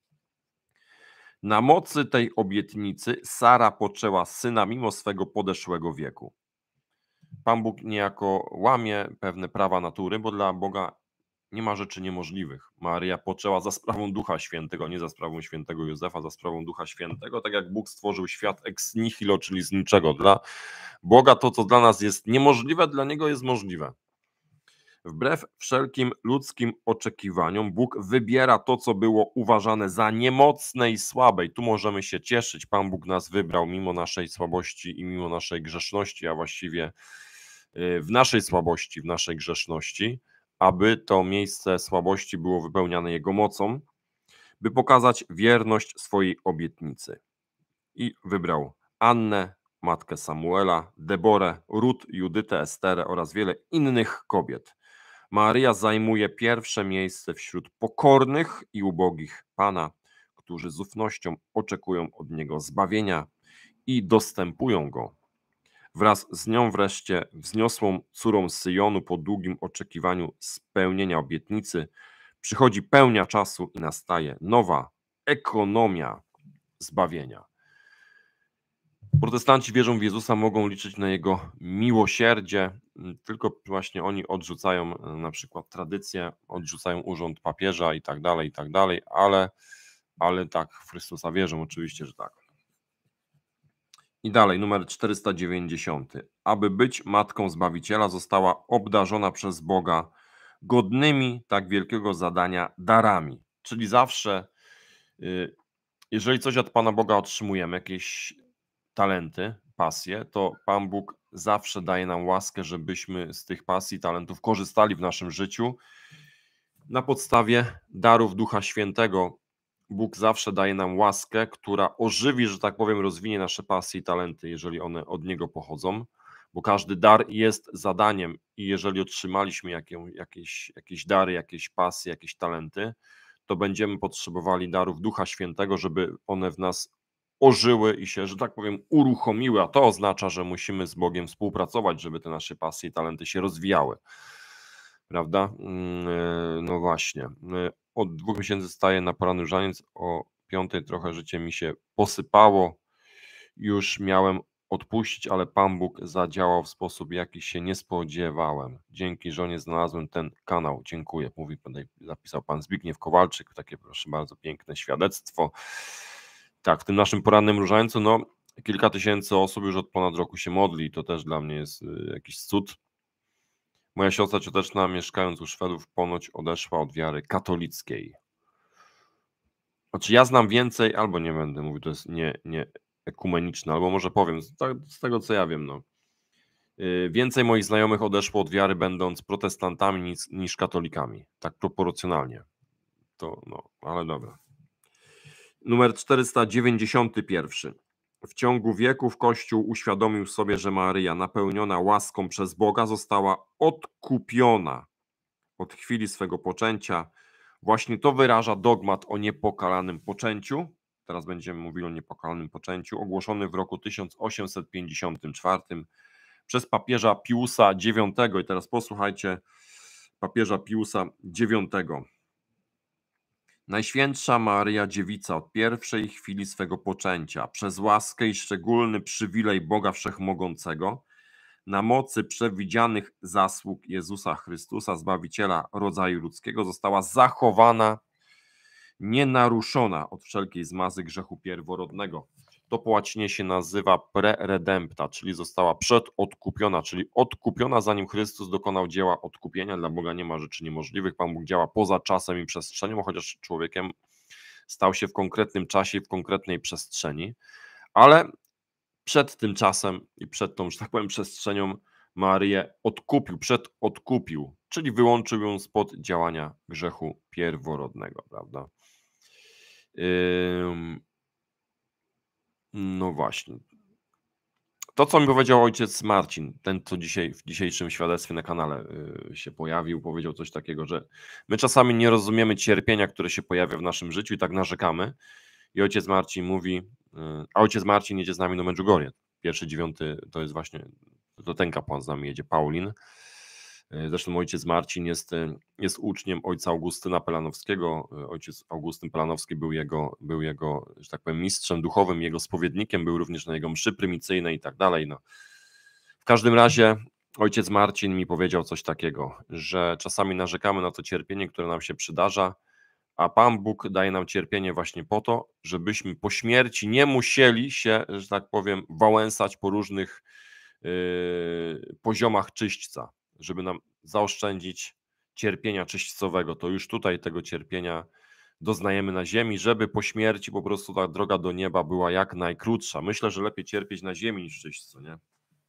Na mocy tej obietnicy Sara poczęła syna mimo swego podeszłego wieku. Pan Bóg niejako łamie pewne prawa natury, bo dla Boga nie ma rzeczy niemożliwych. Maryja poczęła za sprawą Ducha Świętego, nie za sprawą świętego Józefa, za sprawą Ducha Świętego, tak jak Bóg stworzył świat ex nihilo, czyli z niczego. Dla Boga to, co dla nas jest niemożliwe, dla Niego jest możliwe. Wbrew wszelkim ludzkim oczekiwaniom Bóg wybiera to, co było uważane za niemocne i słabe. I tu możemy się cieszyć. Pan Bóg nas wybrał mimo naszej słabości i mimo naszej grzeszności, a właściwie w naszej słabości, w naszej grzeszności, aby to miejsce słabości było wypełniane Jego mocą, by pokazać wierność swojej obietnicy. I wybrał Annę, matkę Samuela, Deborę, Rut, Judytę, Esterę oraz wiele innych kobiet. Maryja zajmuje pierwsze miejsce wśród pokornych i ubogich Pana, którzy z ufnością oczekują od Niego zbawienia i dostępują Go. Wraz z nią wreszcie wzniosłą córą Syjonu po długim oczekiwaniu spełnienia obietnicy przychodzi pełnia czasu i nastaje nowa ekonomia zbawienia. Protestanci wierzą w Jezusa, mogą liczyć na Jego miłosierdzie, tylko właśnie oni odrzucają na przykład tradycję, odrzucają urząd papieża i tak dalej, i tak dalej, ale, ale tak, w Chrystusa wierzą, oczywiście, że tak. I dalej, numer czterysta dziewięćdziesiąty. Aby być matką Zbawiciela, została obdarzona przez Boga godnymi tak wielkiego zadania darami. Czyli zawsze, jeżeli coś od Pana Boga otrzymujemy, jakieś talenty, pasje, to Pan Bóg zawsze daje nam łaskę, żebyśmy z tych pasji, talentów korzystali w naszym życiu. Na podstawie darów Ducha Świętego Bóg zawsze daje nam łaskę, która ożywi, że tak powiem, rozwinie nasze pasje i talenty, jeżeli one od Niego pochodzą, bo każdy dar jest zadaniem i jeżeli otrzymaliśmy jakie, jakieś, jakieś dary, jakieś pasje, jakieś talenty, to będziemy potrzebowali darów Ducha Świętego, żeby one w nas ożyły i się, że tak powiem, uruchomiły, a to oznacza, że musimy z Bogiem współpracować, żeby te nasze pasje i talenty się rozwijały. Prawda? No właśnie. Od dwóch miesięcy staję na poranny różaniec, o piątej trochę życie mi się posypało. Już miałem odpuścić, ale Pan Bóg zadziałał w sposób, jaki się nie spodziewałem. Dzięki żonie znalazłem ten kanał. Dziękuję. Mówi, zapisał Pan Zbigniew Kowalczyk. Takie, proszę bardzo, piękne świadectwo. Tak, w tym naszym porannym różańcu, no kilka tysięcy osób już od ponad roku się modli. To też dla mnie jest jakiś cud. Moja siostra cioteczna, mieszkając u Szwedów, ponoć odeszła od wiary katolickiej. Znaczy ja znam więcej, albo nie będę mówił, to jest nie, nie ekumeniczne, albo może powiem, z, z tego co ja wiem, no. Więcej moich znajomych odeszło od wiary, będąc protestantami niż, niż katolikami. Tak proporcjonalnie. To no, ale dobra. Numer czterysta dziewięćdziesiąty pierwszy. W ciągu wieków Kościół uświadomił sobie, że Maryja, napełniona łaską przez Boga, została odkupiona od chwili swego poczęcia. Właśnie to wyraża dogmat o niepokalanym poczęciu. Teraz będziemy mówili o niepokalanym poczęciu, ogłoszony w roku tysiąc osiemset pięćdziesiątym czwartym przez papieża Piusa dziewiątego. I teraz posłuchajcie papieża Piusa dziewiątego. Najświętsza Maryja Dziewica od pierwszej chwili swego poczęcia, przez łaskę i szczególny przywilej Boga Wszechmogącego, na mocy przewidzianych zasług Jezusa Chrystusa, Zbawiciela rodzaju ludzkiego, została zachowana, nienaruszona od wszelkiej zmazy grzechu pierworodnego. To po łacinie się nazywa pre-redempta, czyli została przedodkupiona, czyli odkupiona, zanim Chrystus dokonał dzieła odkupienia. Dla Boga nie ma rzeczy niemożliwych. Pan Bóg działa poza czasem i przestrzenią, chociaż człowiekiem stał się w konkretnym czasie i w konkretnej przestrzeni, ale przed tym czasem i przed tą, że tak powiem, przestrzenią Maryję odkupił, przedodkupił, czyli wyłączył ją spod działania grzechu pierworodnego, prawda? Ym, No właśnie. To, co mi powiedział ojciec Marcin, ten, co dzisiaj w dzisiejszym świadectwie na kanale y, się pojawił, powiedział coś takiego, że my czasami nie rozumiemy cierpienia, które się pojawia w naszym życiu i tak narzekamy. I ojciec Marcin mówi, y, a ojciec Marcin jedzie z nami do Medjugorje. Pierwszy, dziewiąty to jest właśnie, to ten kapłan z nami jedzie, Paulin. Y, Zresztą ojciec Marcin jest, y, jest uczniem ojca Augustyna Pelanowskiego. Y, Ojciec Augustyn Pelanowski był jego, był jego, że tak powiem, mistrzem duchowym, jego spowiednikiem, był również na jego mszy prymicyjnej i tak dalej. No. W każdym razie ojciec Marcin mi powiedział coś takiego, że czasami narzekamy na to cierpienie, które nam się przydarza, a Pan Bóg daje nam cierpienie właśnie po to, żebyśmy po śmierci nie musieli się, że tak powiem, wałęsać po różnych yy, poziomach czyśćca, żeby nam zaoszczędzić cierpienia czyśćcowego. To już tutaj tego cierpienia doznajemy na ziemi, żeby po śmierci po prostu ta droga do nieba była jak najkrótsza. Myślę, że lepiej cierpieć na ziemi niż w czyśćcu, nie?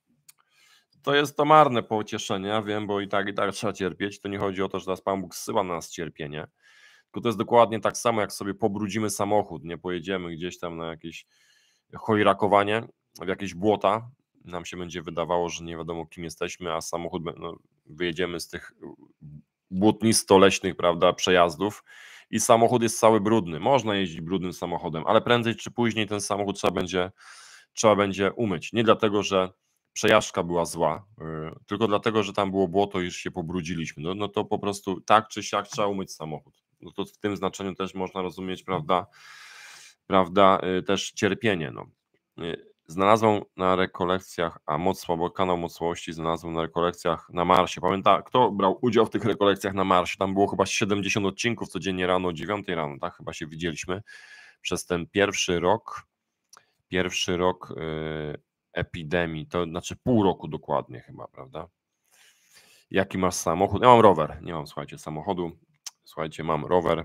To jest to marne pocieszenie, ja wiem, bo i tak, i tak trzeba cierpieć. To nie chodzi o to, że teraz Pan Bóg zsyła na nas cierpienie, tylko to jest dokładnie tak samo, jak sobie pobrudzimy samochód, nie pojedziemy gdzieś tam na jakieś chojrakowanie, w jakieś błota, nam się będzie wydawało, że nie wiadomo kim jesteśmy, a samochód, no, wyjedziemy z tych błotnisto-leśnych, prawda, przejazdów i samochód jest cały brudny. Można jeździć brudnym samochodem, ale prędzej czy później ten samochód trzeba będzie, trzeba będzie umyć. Nie dlatego, że przejażdżka była zła, yy, tylko dlatego, że tam było błoto i już się pobrudziliśmy. No, no to po prostu tak czy siak trzeba umyć samochód. No to w tym znaczeniu też można rozumieć, prawda, prawda, yy, też cierpienie. No. Yy, znalazłem na rekolekcjach, a moc słabo, kanał Moc Słabości znalazłem na rekolekcjach na Marsie. Pamiętam, kto brał udział w tych rekolekcjach na Marsie? Tam było chyba siedemdziesiąt odcinków codziennie rano o dziewiątej rano, tak? Chyba się widzieliśmy przez ten pierwszy rok, pierwszy rok yy, epidemii, to znaczy pół roku dokładnie chyba, prawda? Jaki masz samochód? Ja mam rower, nie mam, słuchajcie, samochodu. Słuchajcie, mam rower.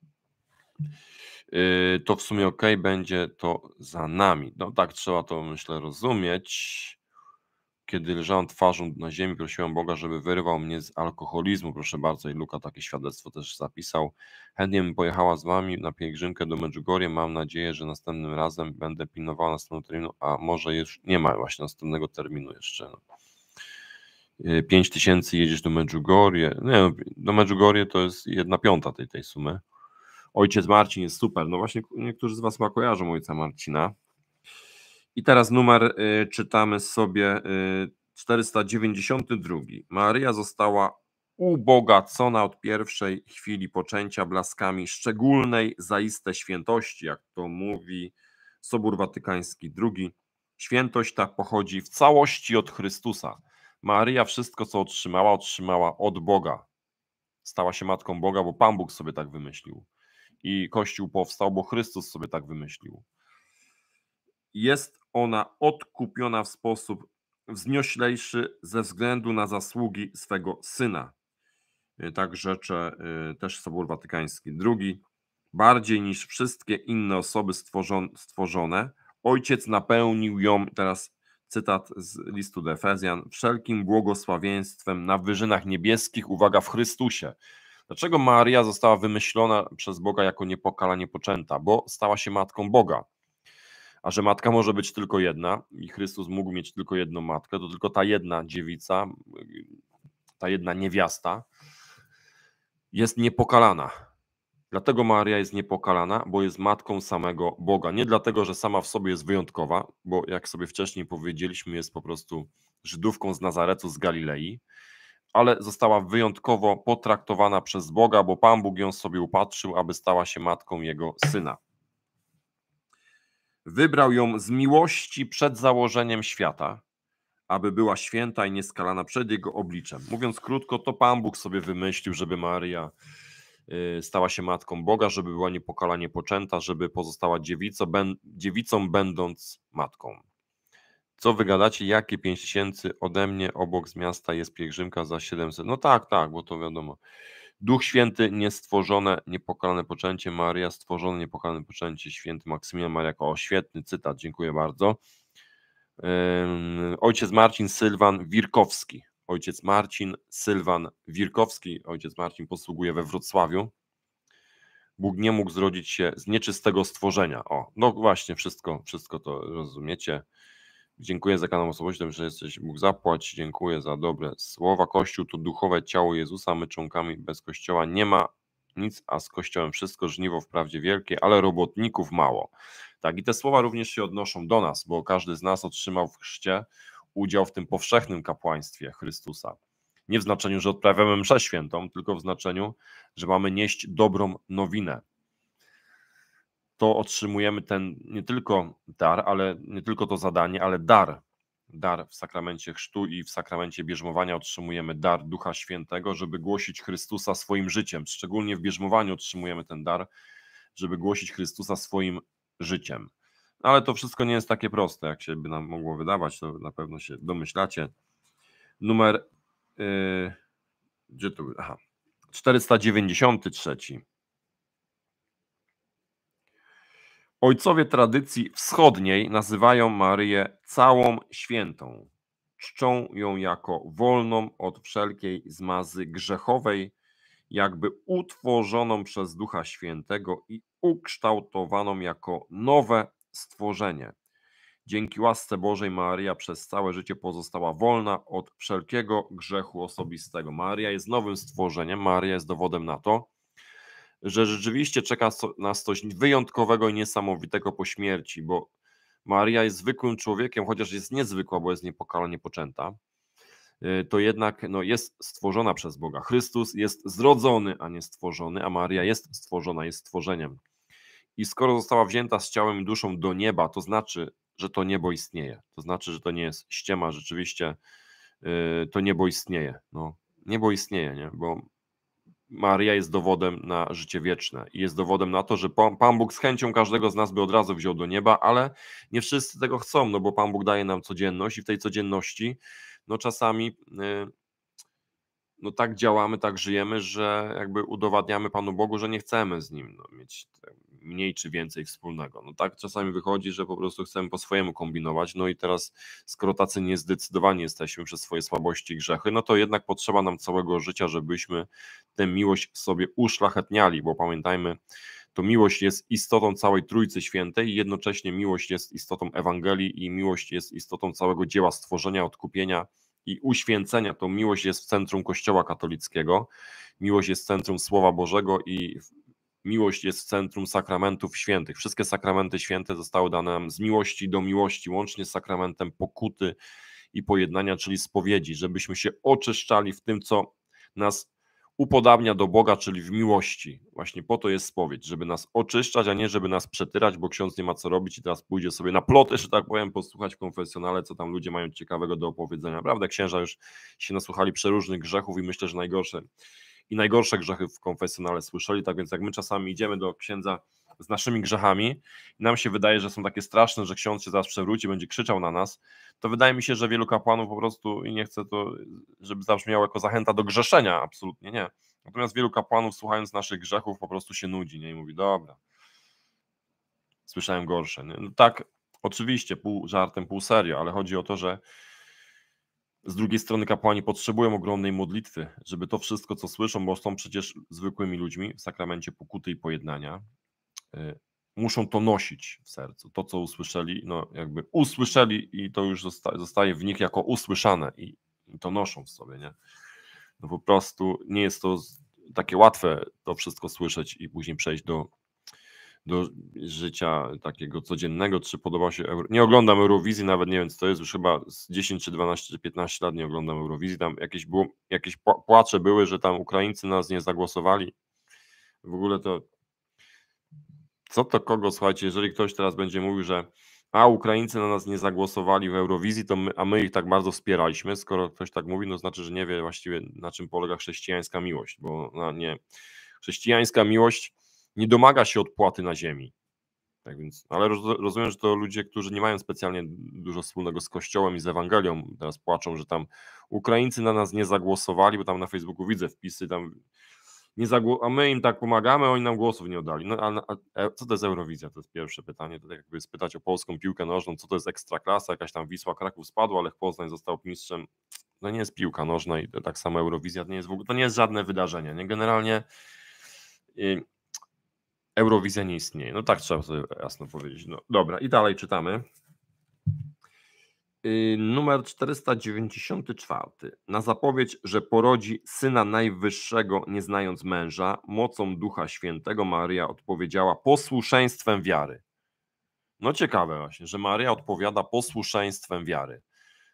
Yy, to w sumie ok, będzie to za nami. No tak, trzeba to, myślę, rozumieć. Kiedy leżałem twarzą na ziemi, prosiłem Boga, żeby wyrwał mnie z alkoholizmu. Proszę bardzo, i Luka takie świadectwo też zapisał. Chętnie bym pojechała z wami na pielgrzymkę do Medjugorje. Mam nadzieję, że następnym razem będę pilnowała następnego terminu, a może już nie ma właśnie następnego terminu jeszcze. No. pięć tysięcy jedziesz do Medjugorje. Nie, do Medjugorje to jest jedna piąta tej, tej sumy. Ojciec Marcin jest super. No właśnie niektórzy z was ma kojarzą ojca Marcina. I teraz numer y, czytamy sobie y, czterysta dziewięćdziesiąty drugi. Maryja została ubogacona od pierwszej chwili poczęcia blaskami szczególnej zaiste świętości, jak to mówi Sobór Watykański drugi. Świętość ta pochodzi w całości od Chrystusa. Maryja wszystko, co otrzymała, otrzymała od Boga. Stała się matką Boga, bo Pan Bóg sobie tak wymyślił. I Kościół powstał, bo Chrystus sobie tak wymyślił. Jest ona odkupiona w sposób wznioślejszy ze względu na zasługi swego Syna. Tak rzecze też Sobór Watykański drugi. Bardziej niż wszystkie inne osoby stworzone, Ojciec napełnił ją, teraz cytat z listu do Efezjan, wszelkim błogosławieństwem na wyżynach niebieskich, uwaga, w Chrystusie. Dlaczego Maryja została wymyślona przez Boga jako niepokalanie poczęta? Bo stała się matką Boga. A że matka może być tylko jedna i Chrystus mógł mieć tylko jedną matkę, to tylko ta jedna dziewica, ta jedna niewiasta jest niepokalana. Dlatego Maryja jest niepokalana, bo jest matką samego Boga. Nie dlatego, że sama w sobie jest wyjątkowa, bo jak sobie wcześniej powiedzieliśmy, jest po prostu Żydówką z Nazaretu, z Galilei, ale została wyjątkowo potraktowana przez Boga, bo Pan Bóg ją sobie upatrzył, aby stała się matką Jego Syna. Wybrał ją z miłości przed założeniem świata, aby była święta i nieskalana przed Jego obliczem. Mówiąc krótko, to Pan Bóg sobie wymyślił, żeby Maryja stała się matką Boga, żeby była niepokalanie poczęta, żeby pozostała dziewicą, ben, dziewicą będąc matką. Co wy gadacie? Jakie pięć tysięcy ode mnie obok z miasta jest pielgrzymka za siedemset? No tak, tak, bo to wiadomo. Duch Święty, niestworzone, niepokalane poczęcie, Maryja, stworzone, niepokalane poczęcie, święty Maksymilian Maryjako. O, świetny cytat, dziękuję bardzo. Ojciec Marcin Sylwan Wirkowski. ojciec Marcin, Sylwan Wirkowski, ojciec Marcin posługuje we Wrocławiu. Bóg nie mógł zrodzić się z nieczystego stworzenia. O, no właśnie, wszystko, wszystko to rozumiecie. Dziękuję za kanał osobowości, że jesteś, Bóg zapłać. Dziękuję za dobre słowa. Kościół to duchowe ciało Jezusa, my członkami bez Kościoła nie ma nic, a z Kościołem wszystko, żniwo wprawdzie wielkie, ale robotników mało. Tak, i te słowa również się odnoszą do nas, bo każdy z nas otrzymał w chrzcie udział w tym powszechnym kapłaństwie Chrystusa. Nie w znaczeniu, że odprawiamy mszę świętą, tylko w znaczeniu, że mamy nieść dobrą nowinę. To otrzymujemy ten nie tylko dar, ale nie tylko to zadanie, ale dar. Dar w sakramencie chrztu i w sakramencie bierzmowania otrzymujemy dar Ducha Świętego, żeby głosić Chrystusa swoim życiem. Szczególnie w bierzmowaniu otrzymujemy ten dar, żeby głosić Chrystusa swoim życiem. Ale to wszystko nie jest takie proste, jak się by nam mogło wydawać, to na pewno się domyślacie. Numer yy, gdzie tu? Aha, czterysta dziewięćdziesiąty trzeci. Ojcowie tradycji wschodniej nazywają Maryję całą świętą. Czczą ją jako wolną od wszelkiej zmazy grzechowej, jakby utworzoną przez Ducha Świętego i ukształtowaną jako nowe stworzenie. Dzięki łasce Bożej Maryja przez całe życie pozostała wolna od wszelkiego grzechu osobistego. Maryja jest nowym stworzeniem, Maryja jest dowodem na to, że rzeczywiście czeka nas coś wyjątkowego i niesamowitego po śmierci, bo Maryja jest zwykłym człowiekiem, chociaż jest niezwykła, bo jest niepokalanie poczęta, to jednak no, jest stworzona przez Boga. Chrystus jest zrodzony, a nie stworzony, a Maryja jest stworzona, jest stworzeniem. I skoro została wzięta z ciałem i duszą do nieba, to znaczy, że to niebo istnieje. To znaczy, że to nie jest ściema, rzeczywiście yy, to niebo istnieje. No, niebo istnieje, nie? Bo Maryja jest dowodem na życie wieczne i jest dowodem na to, że Pan Bóg z chęcią każdego z nas by od razu wziął do nieba, ale nie wszyscy tego chcą, no bo Pan Bóg daje nam codzienność i w tej codzienności no czasami no tak działamy, tak żyjemy, że jakby udowadniamy Panu Bogu, że nie chcemy z Nim no, mieć mniej czy więcej wspólnego. No tak czasami wychodzi, że po prostu chcemy po swojemu kombinować, no i teraz skoro tacy niezdecydowani jesteśmy przez swoje słabości i grzechy, no to jednak potrzeba nam całego życia, żebyśmy tę miłość sobie uszlachetniali, bo pamiętajmy, to miłość jest istotą całej Trójcy Świętej i jednocześnie miłość jest istotą Ewangelii i miłość jest istotą całego dzieła stworzenia, odkupienia i uświęcenia. To miłość jest w centrum Kościoła katolickiego, miłość jest w centrum Słowa Bożego i miłość jest w centrum sakramentów świętych. Wszystkie sakramenty święte zostały dane nam z miłości do miłości, łącznie z sakramentem pokuty i pojednania, czyli spowiedzi, żebyśmy się oczyszczali w tym, co nas upodabnia do Boga, czyli w miłości. Właśnie po to jest spowiedź, żeby nas oczyszczać, a nie żeby nas przetyrać, bo ksiądz nie ma co robić i teraz pójdzie sobie na ploty, że tak powiem, posłuchać w konfesjonale, co tam ludzie mają ciekawego do opowiedzenia. Naprawdę księża już się nasłuchali przeróżnych grzechów i myślę, że najgorsze i najgorsze grzechy w konfesjonale słyszeli, tak więc jak my czasami idziemy do księdza z naszymi grzechami i nam się wydaje, że są takie straszne, że ksiądz się zaraz przewróci, będzie krzyczał na nas, to wydaje mi się, że wielu kapłanów po prostu, i nie chcę to, żeby zabrzmiało jako zachęta do grzeszenia, absolutnie nie. Natomiast wielu kapłanów, słuchając naszych grzechów, po prostu się nudzi, nie? I mówi, dobra, słyszałem gorsze. Nie? No tak, oczywiście, pół żartem, pół serio, ale chodzi o to, że z drugiej strony kapłani potrzebują ogromnej modlitwy, żeby to wszystko, co słyszą, bo są przecież zwykłymi ludźmi w sakramencie pokuty i pojednania, muszą to nosić w sercu. To, co usłyszeli, no jakby usłyszeli i to już zosta zostaje w nich jako usłyszane i, i to noszą w sobie, nie? No po prostu nie jest to takie łatwe to wszystko słyszeć i później przejść do, do życia takiego codziennego. Czy podoba się Euro... Nie oglądam Eurowizji, nawet nie wiem, co to jest, już chyba z dziesięć czy dwanaście czy piętnaście lat nie oglądam Eurowizji. Tam jakieś, było, jakieś płacze były, że tam Ukraińcy nas nie zagłosowali. W ogóle to co to kogo, słuchajcie, jeżeli ktoś teraz będzie mówił, że a Ukraińcy na nas nie zagłosowali w Eurowizji, to my, a my ich tak bardzo wspieraliśmy, skoro ktoś tak mówi, no znaczy, że nie wie właściwie, na czym polega chrześcijańska miłość, bo no, nie, chrześcijańska miłość nie domaga się odpłaty na ziemi. Tak więc, ale roz, rozumiem, że to ludzie, którzy nie mają specjalnie dużo wspólnego z Kościołem i z Ewangelią, teraz płaczą, że tam Ukraińcy na nas nie zagłosowali, bo tam na Facebooku widzę wpisy, tam nie zagło- a my im tak pomagamy, oni nam głosów nie oddali. No a, a, a co to jest Eurowizja? To jest pierwsze pytanie. To tak jakby spytać o polską piłkę nożną, co to jest Ekstraklasa, jakaś tam Wisła Kraków spadła, Lech Poznań został mistrzem. to nie jest piłka nożna i to tak samo Eurowizja, to nie jest w ogóle, to nie jest żadne wydarzenie, nie? Generalnie y, Eurowizja nie istnieje, no tak trzeba sobie jasno powiedzieć. No, dobra, i dalej czytamy. Y, numer czterysta dziewięćdziesiąty czwarty. Na zapowiedź, że porodzi Syna Najwyższego, nie znając męża, mocą Ducha Świętego Maryja odpowiedziała posłuszeństwem wiary. No ciekawe właśnie, że Maryja odpowiada posłuszeństwem wiary.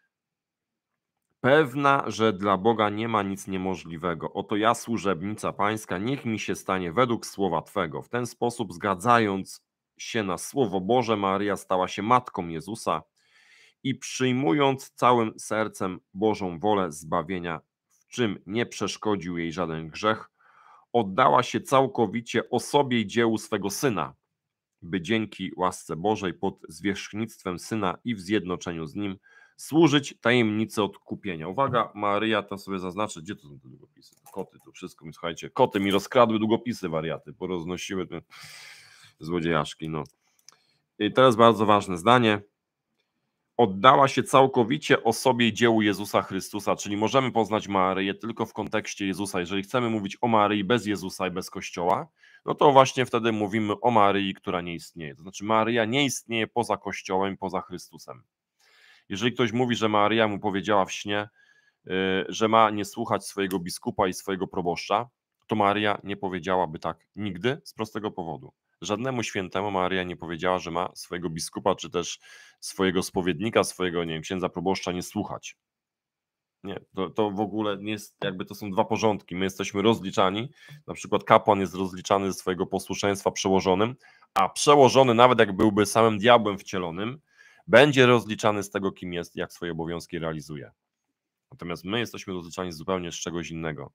Pewna, że dla Boga nie ma nic niemożliwego. Oto ja, służebnica Pańska, niech mi się stanie według słowa Twego. W ten sposób, zgadzając się na Słowo Boże, Maryja stała się matką Jezusa i przyjmując całym sercem Bożą wolę zbawienia, w czym nie przeszkodził jej żaden grzech, oddała się całkowicie osobie i dziełu swego Syna, by dzięki łasce Bożej pod zwierzchnictwem Syna i w zjednoczeniu z Nim służyć tajemnicy odkupienia. Uwaga, Maryja, to sobie zaznaczę, gdzie to są te długopisy? Koty, to wszystko mi, słuchajcie, koty mi rozkradły długopisy, wariaty, poroznosiły te złodziejaszki, no. I teraz bardzo ważne zdanie. Oddała się całkowicie osobie i dziełu Jezusa Chrystusa, czyli możemy poznać Maryję tylko w kontekście Jezusa. Jeżeli chcemy mówić o Maryi bez Jezusa i bez Kościoła, no to właśnie wtedy mówimy o Maryi, która nie istnieje. To znaczy Maryja nie istnieje poza Kościołem, poza Chrystusem. Jeżeli ktoś mówi, że Maryja mu powiedziała w śnie, że ma nie słuchać swojego biskupa i swojego proboszcza, to Maryja nie powiedziałaby tak nigdy z prostego powodu. Żadnemu świętemu Maryja nie powiedziała, że ma swojego biskupa, czy też swojego spowiednika, swojego, nie wiem, księdza proboszcza nie słuchać. Nie, to, to w ogóle nie jest, jakby to są dwa porządki. My jesteśmy rozliczani, na przykład kapłan jest rozliczany ze swojego posłuszeństwa przełożonym, a przełożony, nawet jak byłby samym diabłem wcielonym, będzie rozliczany z tego, kim jest, jak swoje obowiązki realizuje. Natomiast my jesteśmy rozliczani zupełnie z czegoś innego.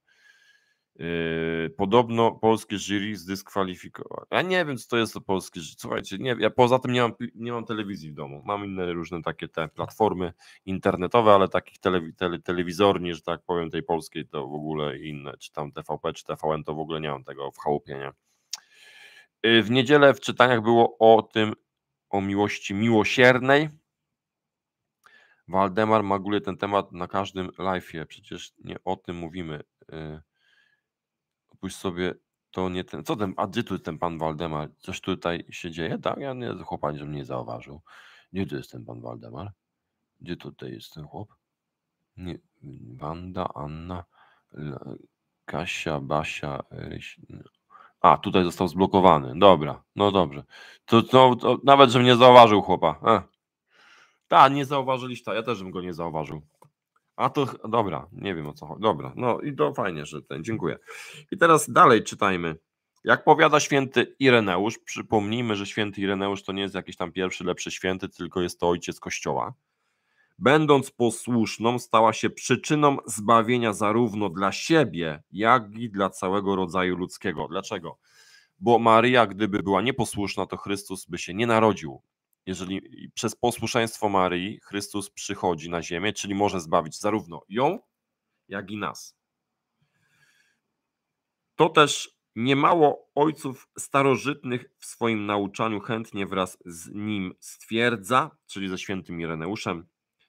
Yy, podobno polskie jury zdyskwalifikowało. Ja nie wiem, co to jest to polskie jury. Słuchajcie, nie, ja poza tym nie mam, nie mam telewizji w domu. Mam inne różne takie te platformy internetowe, ale takich tele, tele, telewizorni, że tak powiem, tej polskiej to w ogóle inne, czy tam T V P, czy T V N, to w ogóle nie mam tego w chałupie, nie? Yy, w niedzielę w czytaniach było o tym, o miłości miłosiernej. Waldemar maguluje ten temat na każdym live'ie. Przecież nie o tym mówimy. Yy. Pójdź sobie, to nie ten. Co ten? A gdzie tu jest ten pan Waldemar? Coś tutaj się dzieje? Tak? Ja nie, chłopak, żebym nie zauważył. Gdzie tu jest ten pan Waldemar? Gdzie tutaj jest ten chłop? Nie, Wanda, Anna, Kasia, Basia. Ryś... A, tutaj został zblokowany. Dobra, no dobrze. To, to, to nawet, żebym nie zauważył chłopa. E. Tak, nie zauważyliście, ja też bym go nie zauważył. A to, dobra, nie wiem o co chodzi. Dobra, no i to fajnie, że ten, dziękuję. I teraz dalej czytajmy. Jak powiada święty Ireneusz, przypomnijmy, że święty Ireneusz to nie jest jakiś tam pierwszy, lepszy święty, tylko jest to ojciec Kościoła. Będąc posłuszną, stała się przyczyną zbawienia zarówno dla siebie, jak i dla całego rodzaju ludzkiego. Dlaczego? Bo Maryja, gdyby była nieposłuszna, to Chrystus by się nie narodził. Jeżeli przez posłuszeństwo Maryi Chrystus przychodzi na ziemię, czyli może zbawić zarówno ją, jak i nas. To też niemało ojców starożytnych w swoim nauczaniu chętnie wraz z nim stwierdza, czyli ze świętym Ireneuszem,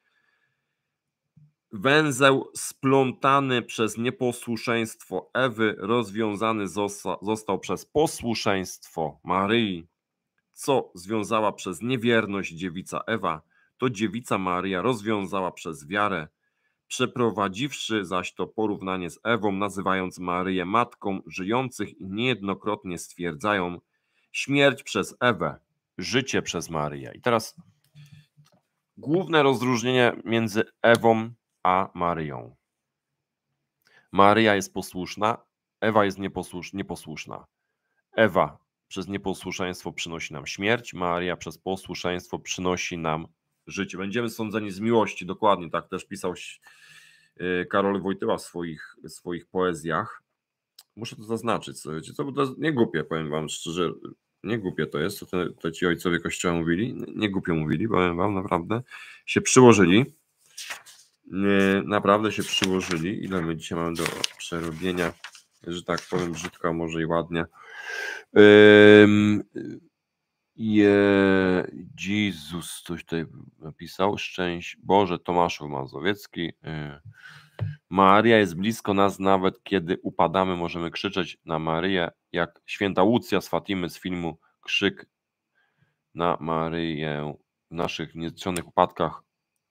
węzeł splątany przez nieposłuszeństwo Ewy rozwiązany zosta, został przez posłuszeństwo Maryi. Co związała przez niewierność dziewica Ewa, to dziewica Maryja rozwiązała przez wiarę, przeprowadziwszy zaś to porównanie z Ewą, nazywając Maryję matką żyjących i niejednokrotnie stwierdzają śmierć przez Ewę, życie przez Maryję. I teraz główne rozróżnienie między Ewą a Maryją. Maryja jest posłuszna, Ewa jest nieposłusz, nieposłuszna. Ewa przez nieposłuszeństwo przynosi nam śmierć, Maryja przez posłuszeństwo przynosi nam życie. Będziemy sądzeni z miłości, dokładnie tak też pisał Karol Wojtyła w swoich, w swoich poezjach. Muszę to zaznaczyć, co wiecie, co, bo to jest nie głupie, powiem wam szczerze, nie głupie to jest, co te, te ci ojcowie Kościoła mówili, nie głupio mówili, powiem wam, naprawdę się przyłożyli, nie, naprawdę się przyłożyli. Ile my dzisiaj mamy do przerobienia, że tak powiem brzydko, może i ładnie. Ym, Je... Jezus coś tutaj napisał. Szczęść Boże, Tomaszu Mazowiecki. Maria jest blisko nas, nawet kiedy upadamy, możemy krzyczeć na Maryję, jak święta Łucja z Fatimy z filmu Krzyk na Maryję w naszych niezliczonych upadkach.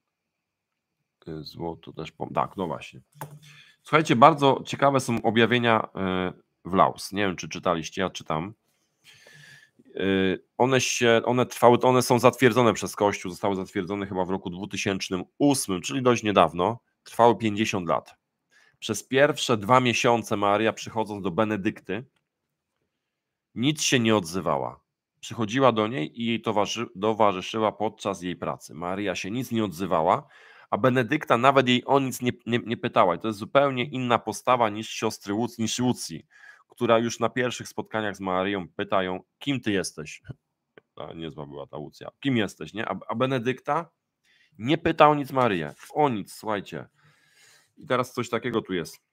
Złoto też, pom- tak, no właśnie. Słuchajcie, bardzo ciekawe są objawienia w Laus. Nie wiem, czy czytaliście, ja czytam. One się, one trwały, one są zatwierdzone przez Kościół, zostały zatwierdzone chyba w roku dwutysięcznym ósmym, czyli dość niedawno. Trwały pięćdziesiąt lat. Przez pierwsze dwa miesiące Maria, przychodząc do Benedykty, nic się nie odzywała. Przychodziła do niej i jej towarzy, towarzyszyła podczas jej pracy. Maria się nic nie odzywała, a Benedykta nawet jej o nic nie, nie, nie pytała. I to jest zupełnie inna postawa niż siostry Łuc, niż Łucji, która już na pierwszych spotkaniach z Marią pytają, kim ty jesteś? A niezła była ta Łucja. Kim jesteś, nie? A, a Benedykta nie pyta o nic Maryję. O nic, słuchajcie. I teraz coś takiego tu jest.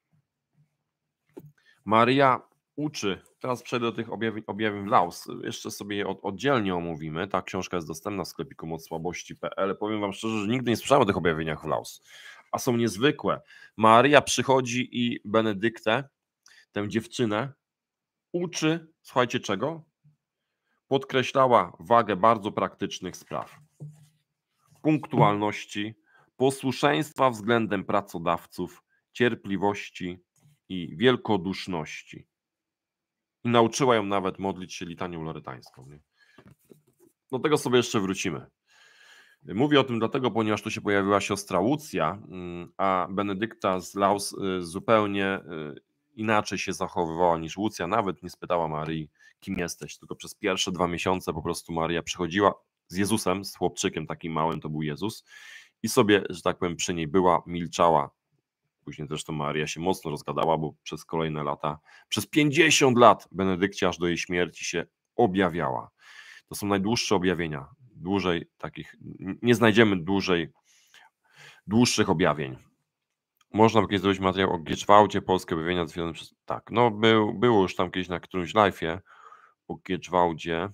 Maryja uczy, teraz przejdę do tych objawień, objawień Laus, jeszcze sobie je od, oddzielnie omówimy, ta książka jest dostępna w sklepiku moc słabości kropka p l, powiem wam szczerze, że nigdy nie słyszałem o tych objawieniach w Laus, a są niezwykłe. Maryja przychodzi i Benedyktę, tę dziewczynę, uczy, słuchajcie czego? Podkreślała wagę bardzo praktycznych spraw. Punktualności, posłuszeństwa względem pracodawców, cierpliwości i wielkoduszności. I nauczyła ją nawet modlić się litanią lorytańską. Nie? Do tego sobie jeszcze wrócimy. Mówię o tym dlatego, ponieważ tu się pojawiła siostra Łucja, a Benedykta z Laus zupełnie inaczej się zachowywała niż Łucja. Nawet nie spytała Maryi, kim jesteś, tylko przez pierwsze dwa miesiące po prostu Maria przychodziła z Jezusem, z chłopczykiem takim małym, to był Jezus, i sobie, że tak powiem, przy niej była, milczała. Później zresztą Maria się mocno rozgadała, bo przez kolejne lata, przez pięćdziesiąt lat Benedykcie aż do jej śmierci się objawiała. To są najdłuższe objawienia. Dłużej takich, nie znajdziemy dłużej, dłuższych objawień. Można by kiedyś zrobić materiał o Gieczwałdzie, polskie objawienia zatwierdzone przez... Tak, no był, było już tam kiedyś na którymś live'ie o Gieczwałdzie.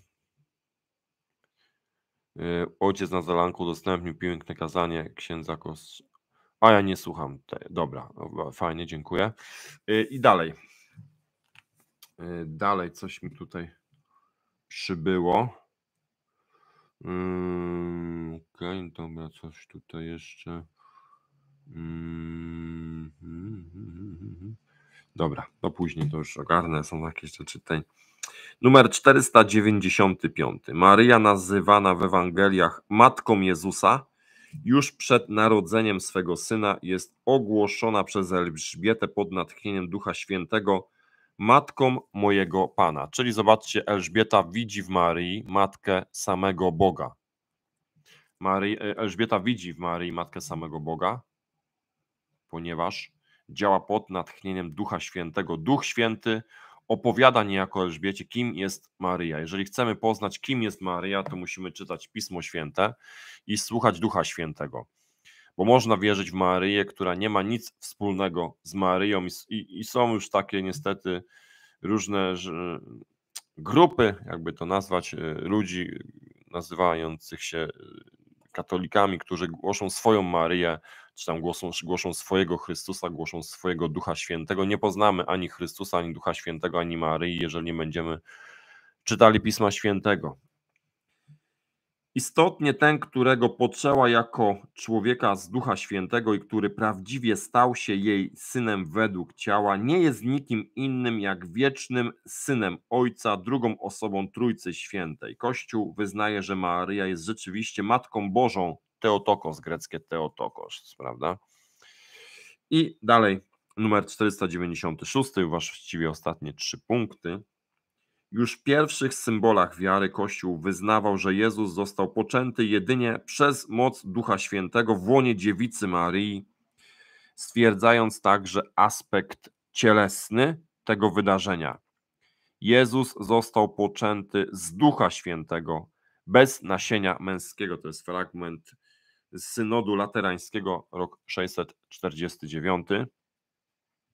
Ojciec na Zalanku udostępnił piękne kazanie księdza Kos... A ja nie słucham. Dobra, fajnie, dziękuję. I dalej. Dalej coś mi tutaj przybyło. Hmm, Okej, okay, dobra, coś tutaj jeszcze. Hmm, hmm, hmm, hmm. Dobra, to później to już ogarnę, są jakieś rzeczy tutaj. Numer czterysta dziewięćdziesiąty piąty. Maryja nazywana w Ewangeliach Matką Jezusa, już przed narodzeniem swego syna jest ogłoszona przez Elżbietę pod natchnieniem Ducha Świętego matką mojego Pana. Czyli zobaczcie, Elżbieta widzi w Maryi matkę samego Boga. Maryi, Elżbieta widzi w Maryi matkę samego Boga, ponieważ działa pod natchnieniem Ducha Świętego. Duch Święty opowiada niejako Elżbiecie, kim jest Maryja. Jeżeli chcemy poznać, kim jest Maryja, to musimy czytać Pismo Święte i słuchać Ducha Świętego. Bo można wierzyć w Maryję, która nie ma nic wspólnego z Maryją i, i są już takie niestety różne że, grupy, jakby to nazwać, ludzi nazywających się katolikami, którzy głoszą swoją Maryję, czy tam głoszą, głoszą swojego Chrystusa, głoszą swojego Ducha Świętego. Nie poznamy ani Chrystusa, ani Ducha Świętego, ani Maryi, jeżeli nie będziemy czytali Pisma Świętego. Istotnie ten, którego poczęła jako człowieka z Ducha Świętego i który prawdziwie stał się jej synem według ciała, nie jest nikim innym jak wiecznym synem Ojca, drugą osobą Trójcy Świętej. Kościół wyznaje, że Maryja jest rzeczywiście Matką Bożą, Theotokos, greckie Theotokos, prawda? I dalej, numer czterysta dziewięćdziesiąty szósty, właściwie ostatnie trzy punkty. Już w pierwszych symbolach wiary Kościół wyznawał, że Jezus został poczęty jedynie przez moc Ducha Świętego w łonie Dziewicy Maryi, stwierdzając także aspekt cielesny tego wydarzenia. Jezus został poczęty z Ducha Świętego bez nasienia męskiego. To jest fragment z Synodu Laterańskiego, rok sześćset czterdziesty dziewiąty.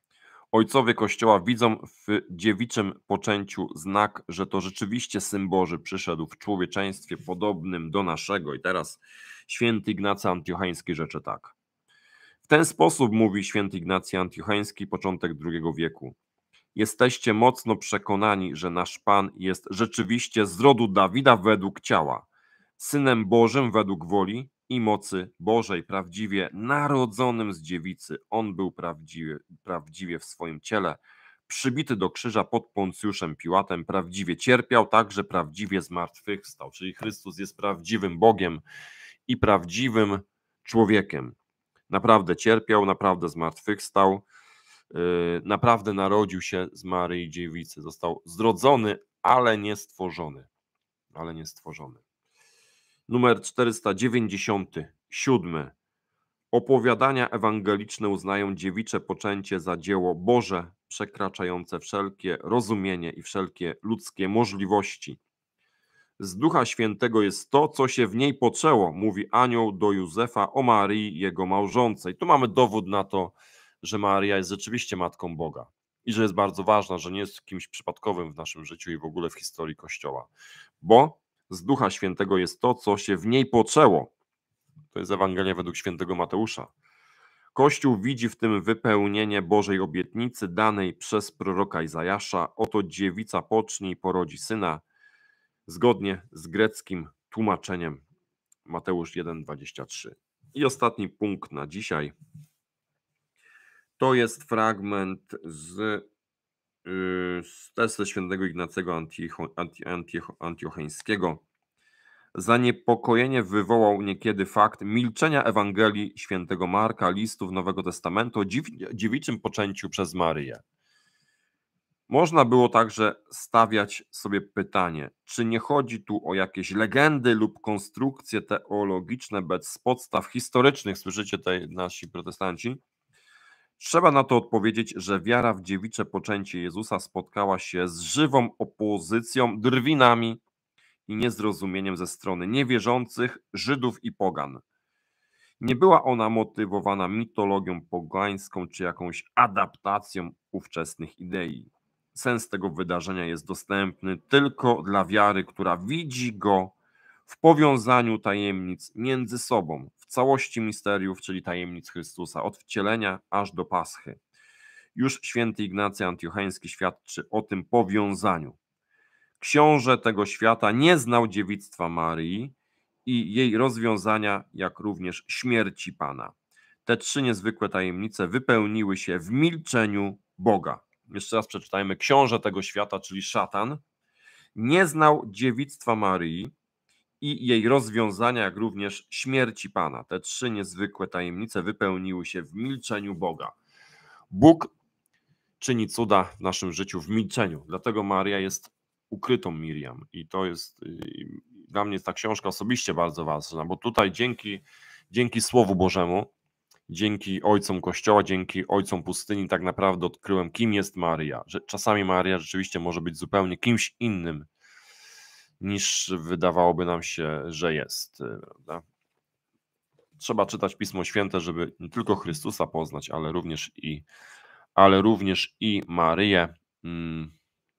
Ojcowie Kościoła widzą w dziewiczym poczęciu znak, że to rzeczywiście Syn Boży przyszedł w człowieczeństwie podobnym do naszego. I teraz święty Ignacy Antiocheński rzeczy tak. W ten sposób mówi święty Ignacy Antiocheński, początek drugiego wieku. Jesteście mocno przekonani, że nasz Pan jest rzeczywiście z rodu Dawida według ciała, Synem Bożym według woli i mocy Bożej, prawdziwie narodzonym z dziewicy. On był prawdziwie, prawdziwie w swoim ciele, przybity do krzyża pod Poncjuszem Piłatem, prawdziwie cierpiał, także prawdziwie zmartwychwstał. Czyli Chrystus jest prawdziwym Bogiem i prawdziwym człowiekiem. Naprawdę cierpiał, naprawdę zmartwychwstał, yy, naprawdę narodził się z Maryi Dziewicy. Został zrodzony, ale nie stworzony. Ale nie stworzony. Numer czterysta dziewięćdziesiąty siódmy. Opowiadania ewangeliczne uznają dziewicze poczęcie za dzieło Boże, przekraczające wszelkie rozumienie i wszelkie ludzkie możliwości. Z Ducha Świętego jest to, co się w niej poczęło, mówi anioł do Józefa o Maryi, jego małżonce. I tu mamy dowód na to, że Maryja jest rzeczywiście Matką Boga i że jest bardzo ważna, że nie jest kimś przypadkowym w naszym życiu i w ogóle w historii Kościoła. Bo z Ducha Świętego jest to, co się w niej poczęło. To jest Ewangelia według świętego Mateusza. Kościół widzi w tym wypełnienie Bożej obietnicy danej przez proroka Izajasza. Oto dziewica pocznie i porodzi syna, zgodnie z greckim tłumaczeniem Mateusz jeden dwadzieścia trzy. I ostatni punkt na dzisiaj to jest fragment z, yy, z też ze świętego Ignacego Antiocho, Anti, Antiocho, Antiocheńskiego. Zaniepokojenie wywołał niekiedy fakt milczenia Ewangelii świętego Marka, listów Nowego Testamentu o dziew, dziewiczym poczęciu przez Maryję. Można było także stawiać sobie pytanie, czy nie chodzi tu o jakieś legendy lub konstrukcje teologiczne bez podstaw historycznych, słyszycie tutaj nasi protestanci? Trzeba na to odpowiedzieć, że wiara w dziewicze poczęcie Jezusa spotkała się z żywą opozycją, drwinami i niezrozumieniem ze strony niewierzących Żydów i pogan. Nie była ona motywowana mitologią pogańską czy jakąś adaptacją ówczesnych idei. Sens tego wydarzenia jest dostępny tylko dla wiary, która widzi go w powiązaniu tajemnic między sobą, w całości misteriów, czyli tajemnic Chrystusa, od wcielenia aż do Paschy. Już święty Ignacy Antiocheński świadczy o tym powiązaniu. Książę tego świata nie znał dziewictwa Maryi i jej rozwiązania, jak również śmierci Pana. Te trzy niezwykłe tajemnice wypełniły się w milczeniu Boga. Jeszcze raz przeczytajmy. Książę tego świata, czyli szatan, nie znał dziewictwa Maryi i jej rozwiązania, jak również śmierci Pana. Te trzy niezwykłe tajemnice wypełniły się w milczeniu Boga. Bóg czyni cuda w naszym życiu w milczeniu. Dlatego Maryja jest ukrytą Miriam. I to jest dla mnie ta książka osobiście bardzo ważna, bo tutaj dzięki, dzięki Słowu Bożemu, dzięki ojcom Kościoła, dzięki ojcom pustyni tak naprawdę odkryłem, kim jest Maryja. Że czasami Maryja rzeczywiście może być zupełnie kimś innym, niż wydawałoby nam się, że jest. Prawda? Trzeba czytać Pismo Święte, żeby nie tylko Chrystusa poznać, ale również i, ale również i Maryję. Hmm.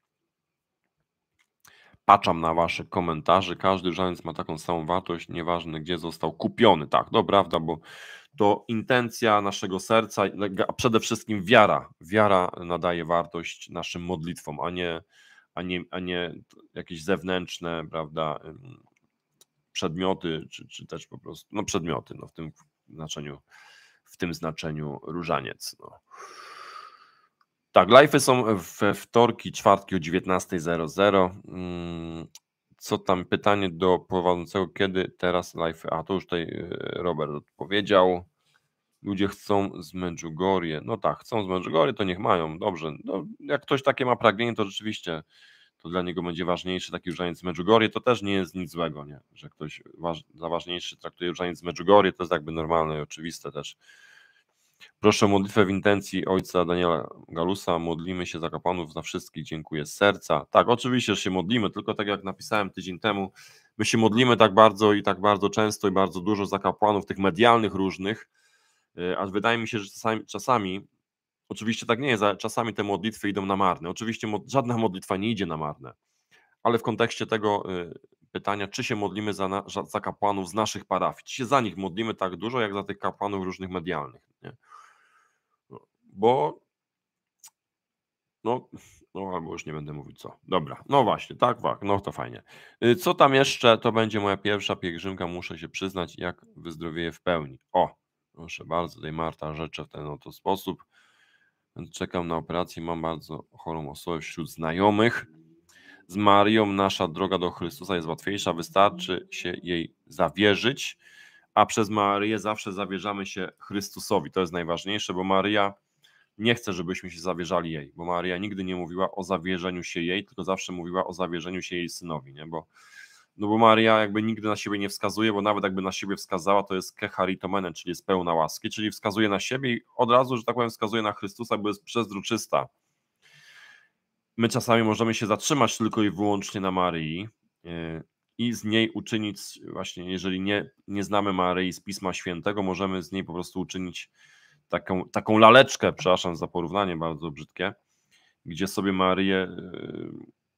Patrzam na wasze komentarze. Każdy różaniec ma taką samą wartość, nieważne gdzie został kupiony. Tak, to prawda, bo to intencja naszego serca, a przede wszystkim wiara. Wiara nadaje wartość naszym modlitwom, a nie, a nie, a nie jakieś zewnętrzne, prawda, przedmioty, czy, czy też po prostu, no przedmioty, no w tym znaczeniu, w tym znaczeniu różaniec. No. Tak, live'y są we wtorki, czwartki o dziewiętnasta zero zero. Co tam, pytanie do prowadzącego, kiedy teraz live'y? A to już tutaj Robert odpowiedział. Ludzie chcą z Medjugorje. No tak, chcą z Medjugorje, to niech mają, dobrze. No, jak ktoś takie ma pragnienie, to rzeczywiście to dla niego będzie ważniejszy taki różaniec z Medjugorje, to też nie jest nic złego, nie? Że ktoś waż, za ważniejszy traktuje różaniec z Medjugorje, to jest jakby normalne i oczywiste też. Proszę o modlitwę w intencji ojca Daniela Galusa. Modlimy się za kapłanów, za wszystkich. Dziękuję z serca. Tak, oczywiście, że się modlimy, tylko tak jak napisałem tydzień temu, my się modlimy tak bardzo i tak bardzo często i bardzo dużo za kapłanów tych medialnych różnych, a wydaje mi się, że czasami, czasami Oczywiście tak nie jest, ale czasami te modlitwy idą na marne. Oczywiście mo żadna modlitwa nie idzie na marne, ale w kontekście tego y, pytania, czy się modlimy za, na, za kapłanów z naszych parafii, czy się za nich modlimy tak dużo, jak za tych kapłanów różnych medialnych, nie? No, bo no, no albo już nie będę mówić co. Dobra, no właśnie, tak, tak, no to fajnie. Y, Co tam jeszcze? To będzie moja pierwsza pielgrzymka, muszę się przyznać, jak wyzdrowieję w pełni. O, proszę bardzo, tutaj Marta rzeczy w ten oto sposób. Czekam na operację, mam bardzo chorą osobę wśród znajomych. Z Marią nasza droga do Chrystusa jest łatwiejsza, wystarczy się jej zawierzyć, a przez Maryję zawsze zawierzamy się Chrystusowi. To jest najważniejsze, bo Maryja nie chce, żebyśmy się zawierzali jej, bo Maryja nigdy nie mówiła o zawierzeniu się jej, tylko zawsze mówiła o zawierzeniu się jej synowi, nie? Bo, no bo Maryja jakby nigdy na siebie nie wskazuje, bo nawet jakby na siebie wskazała, to jest kecharitomene, czyli jest pełna łaski, czyli wskazuje na siebie i od razu, że tak powiem, wskazuje na Chrystusa, bo jest przezroczysta. My czasami możemy się zatrzymać tylko i wyłącznie na Maryi yy, i z niej uczynić, właśnie jeżeli nie, nie znamy Maryi z Pisma Świętego, możemy z niej po prostu uczynić taką, taką laleczkę, przepraszam za porównanie bardzo brzydkie, gdzie sobie Maryję yy,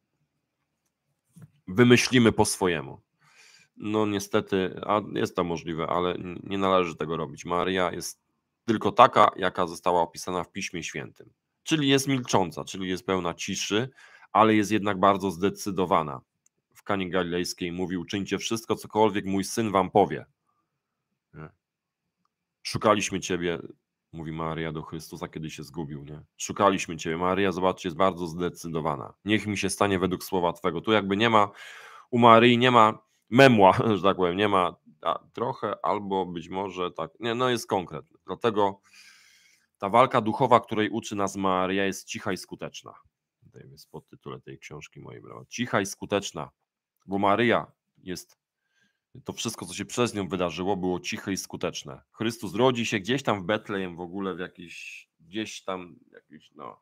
wymyślimy po swojemu. No niestety, a jest to możliwe, ale nie należy tego robić. Maryja jest tylko taka, jaka została opisana w Piśmie Świętym. Czyli jest milcząca, czyli jest pełna ciszy, ale jest jednak bardzo zdecydowana. W Kanie Galilejskiej mówi: uczyńcie wszystko, cokolwiek mój syn wam powie. Nie? Szukaliśmy Ciebie, mówi Maryja do Chrystusa, kiedy się zgubił. Nie? Szukaliśmy Ciebie. Maryja, zobaczcie, jest bardzo zdecydowana. Niech mi się stanie według słowa Twego. Tu jakby nie ma, u Maryi nie ma memła, że tak powiem, nie ma a, trochę albo być może tak, nie, no jest konkretny. Dlatego ta walka duchowa, której uczy nas Maryja, jest cicha i skuteczna. Tutaj jest podtytule tej książki mojej, brawa. Cicha i skuteczna, bo Maryja jest, to wszystko, co się przez nią wydarzyło, było ciche i skuteczne. Chrystus rodzi się gdzieś tam w Betlejem, w ogóle w jakiś, gdzieś tam, jakiś, no,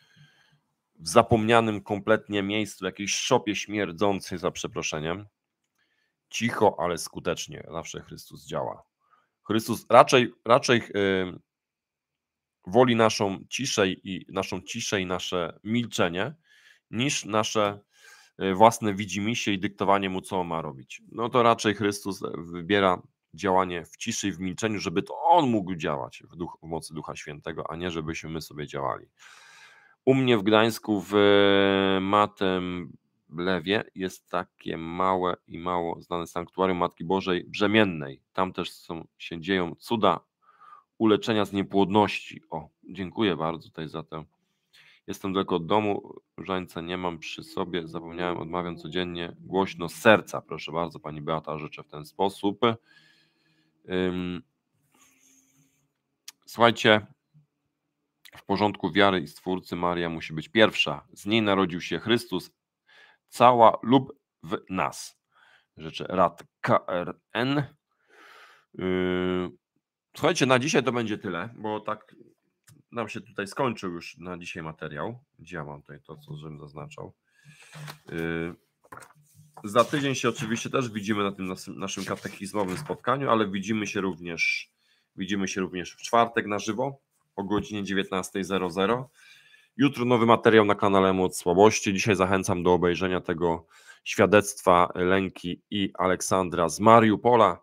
w zapomnianym kompletnie miejscu, jakiejś szopie śmierdzącej, za przeproszeniem. Cicho, ale skutecznie zawsze Chrystus działa. Chrystus raczej, raczej yy, woli naszą ciszę i naszą ciszę i nasze milczenie, niż nasze własne widzimisię i dyktowanie mu, co on ma robić. No to raczej Chrystus wybiera działanie w ciszy i w milczeniu, żeby to on mógł działać w, duch, w mocy Ducha Świętego, a nie żebyśmy my sobie działali. U mnie w Gdańsku w Matemblewie jest takie małe i mało znane sanktuarium Matki Bożej Brzemiennej. Tam też są, się dzieją cuda uleczenia z niepłodności. O, dziękuję bardzo tutaj za tę. Jestem daleko od domu, różańca nie mam przy sobie, zapomniałem, odmawiam codziennie głośno z serca. Proszę bardzo, pani Beata, życzę w ten sposób. Um, słuchajcie, w porządku wiary i Stwórcy Maria musi być pierwsza. Z niej narodził się Chrystus, cała lub w nas. Życzę Rad K R N. Yy, słuchajcie, na dzisiaj to będzie tyle, bo tak nam się tutaj skończył już na dzisiaj materiał. Gdzie ja mam tutaj to, co żebym zaznaczał. Yy, za tydzień się oczywiście też widzimy na tym naszym, naszym katechizmowym spotkaniu, ale widzimy się również widzimy się również w czwartek na żywo o godzinie dziewiętnasta zero zero. Jutro nowy materiał na kanale Moc Słabości. Dzisiaj zachęcam do obejrzenia tego świadectwa Lenki i Aleksandra z Mariupola,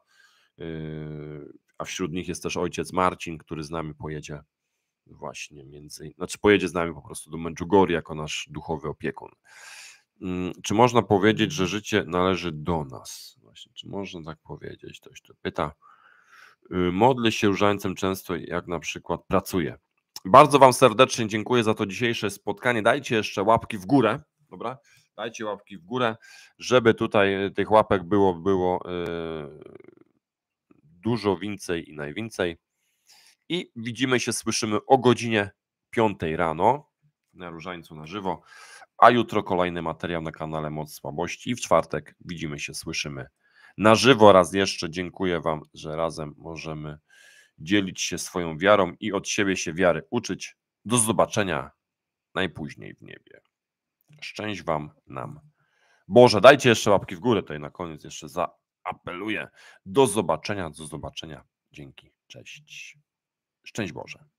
yy, a wśród nich jest też ojciec Marcin, który z nami pojedzie właśnie między, znaczy pojedzie z nami po prostu do Medjugorje jako nasz duchowy opiekun. Czy można powiedzieć, że życie należy do nas? Właśnie, czy można tak powiedzieć? Ktoś to pyta. Modlę się różańcem często, jak na przykład pracuję. Bardzo Wam serdecznie dziękuję za to dzisiejsze spotkanie. Dajcie jeszcze łapki w górę, dobra? Dajcie łapki w górę, żeby tutaj tych łapek było, było yy, dużo więcej i najwięcej. I widzimy się, słyszymy o godzinie piątej rano na Różańcu na żywo, a jutro kolejny materiał na kanale Moc Słabości i w czwartek widzimy się, słyszymy na żywo. Raz jeszcze dziękuję Wam, że razem możemy dzielić się swoją wiarą i od siebie się wiary uczyć. Do zobaczenia najpóźniej w niebie. Szczęść Wam, nam. Boże, dajcie jeszcze łapki w górę, tutaj na koniec jeszcze zaapeluję. Do zobaczenia, do zobaczenia. Dzięki, cześć. Szczęść Boże.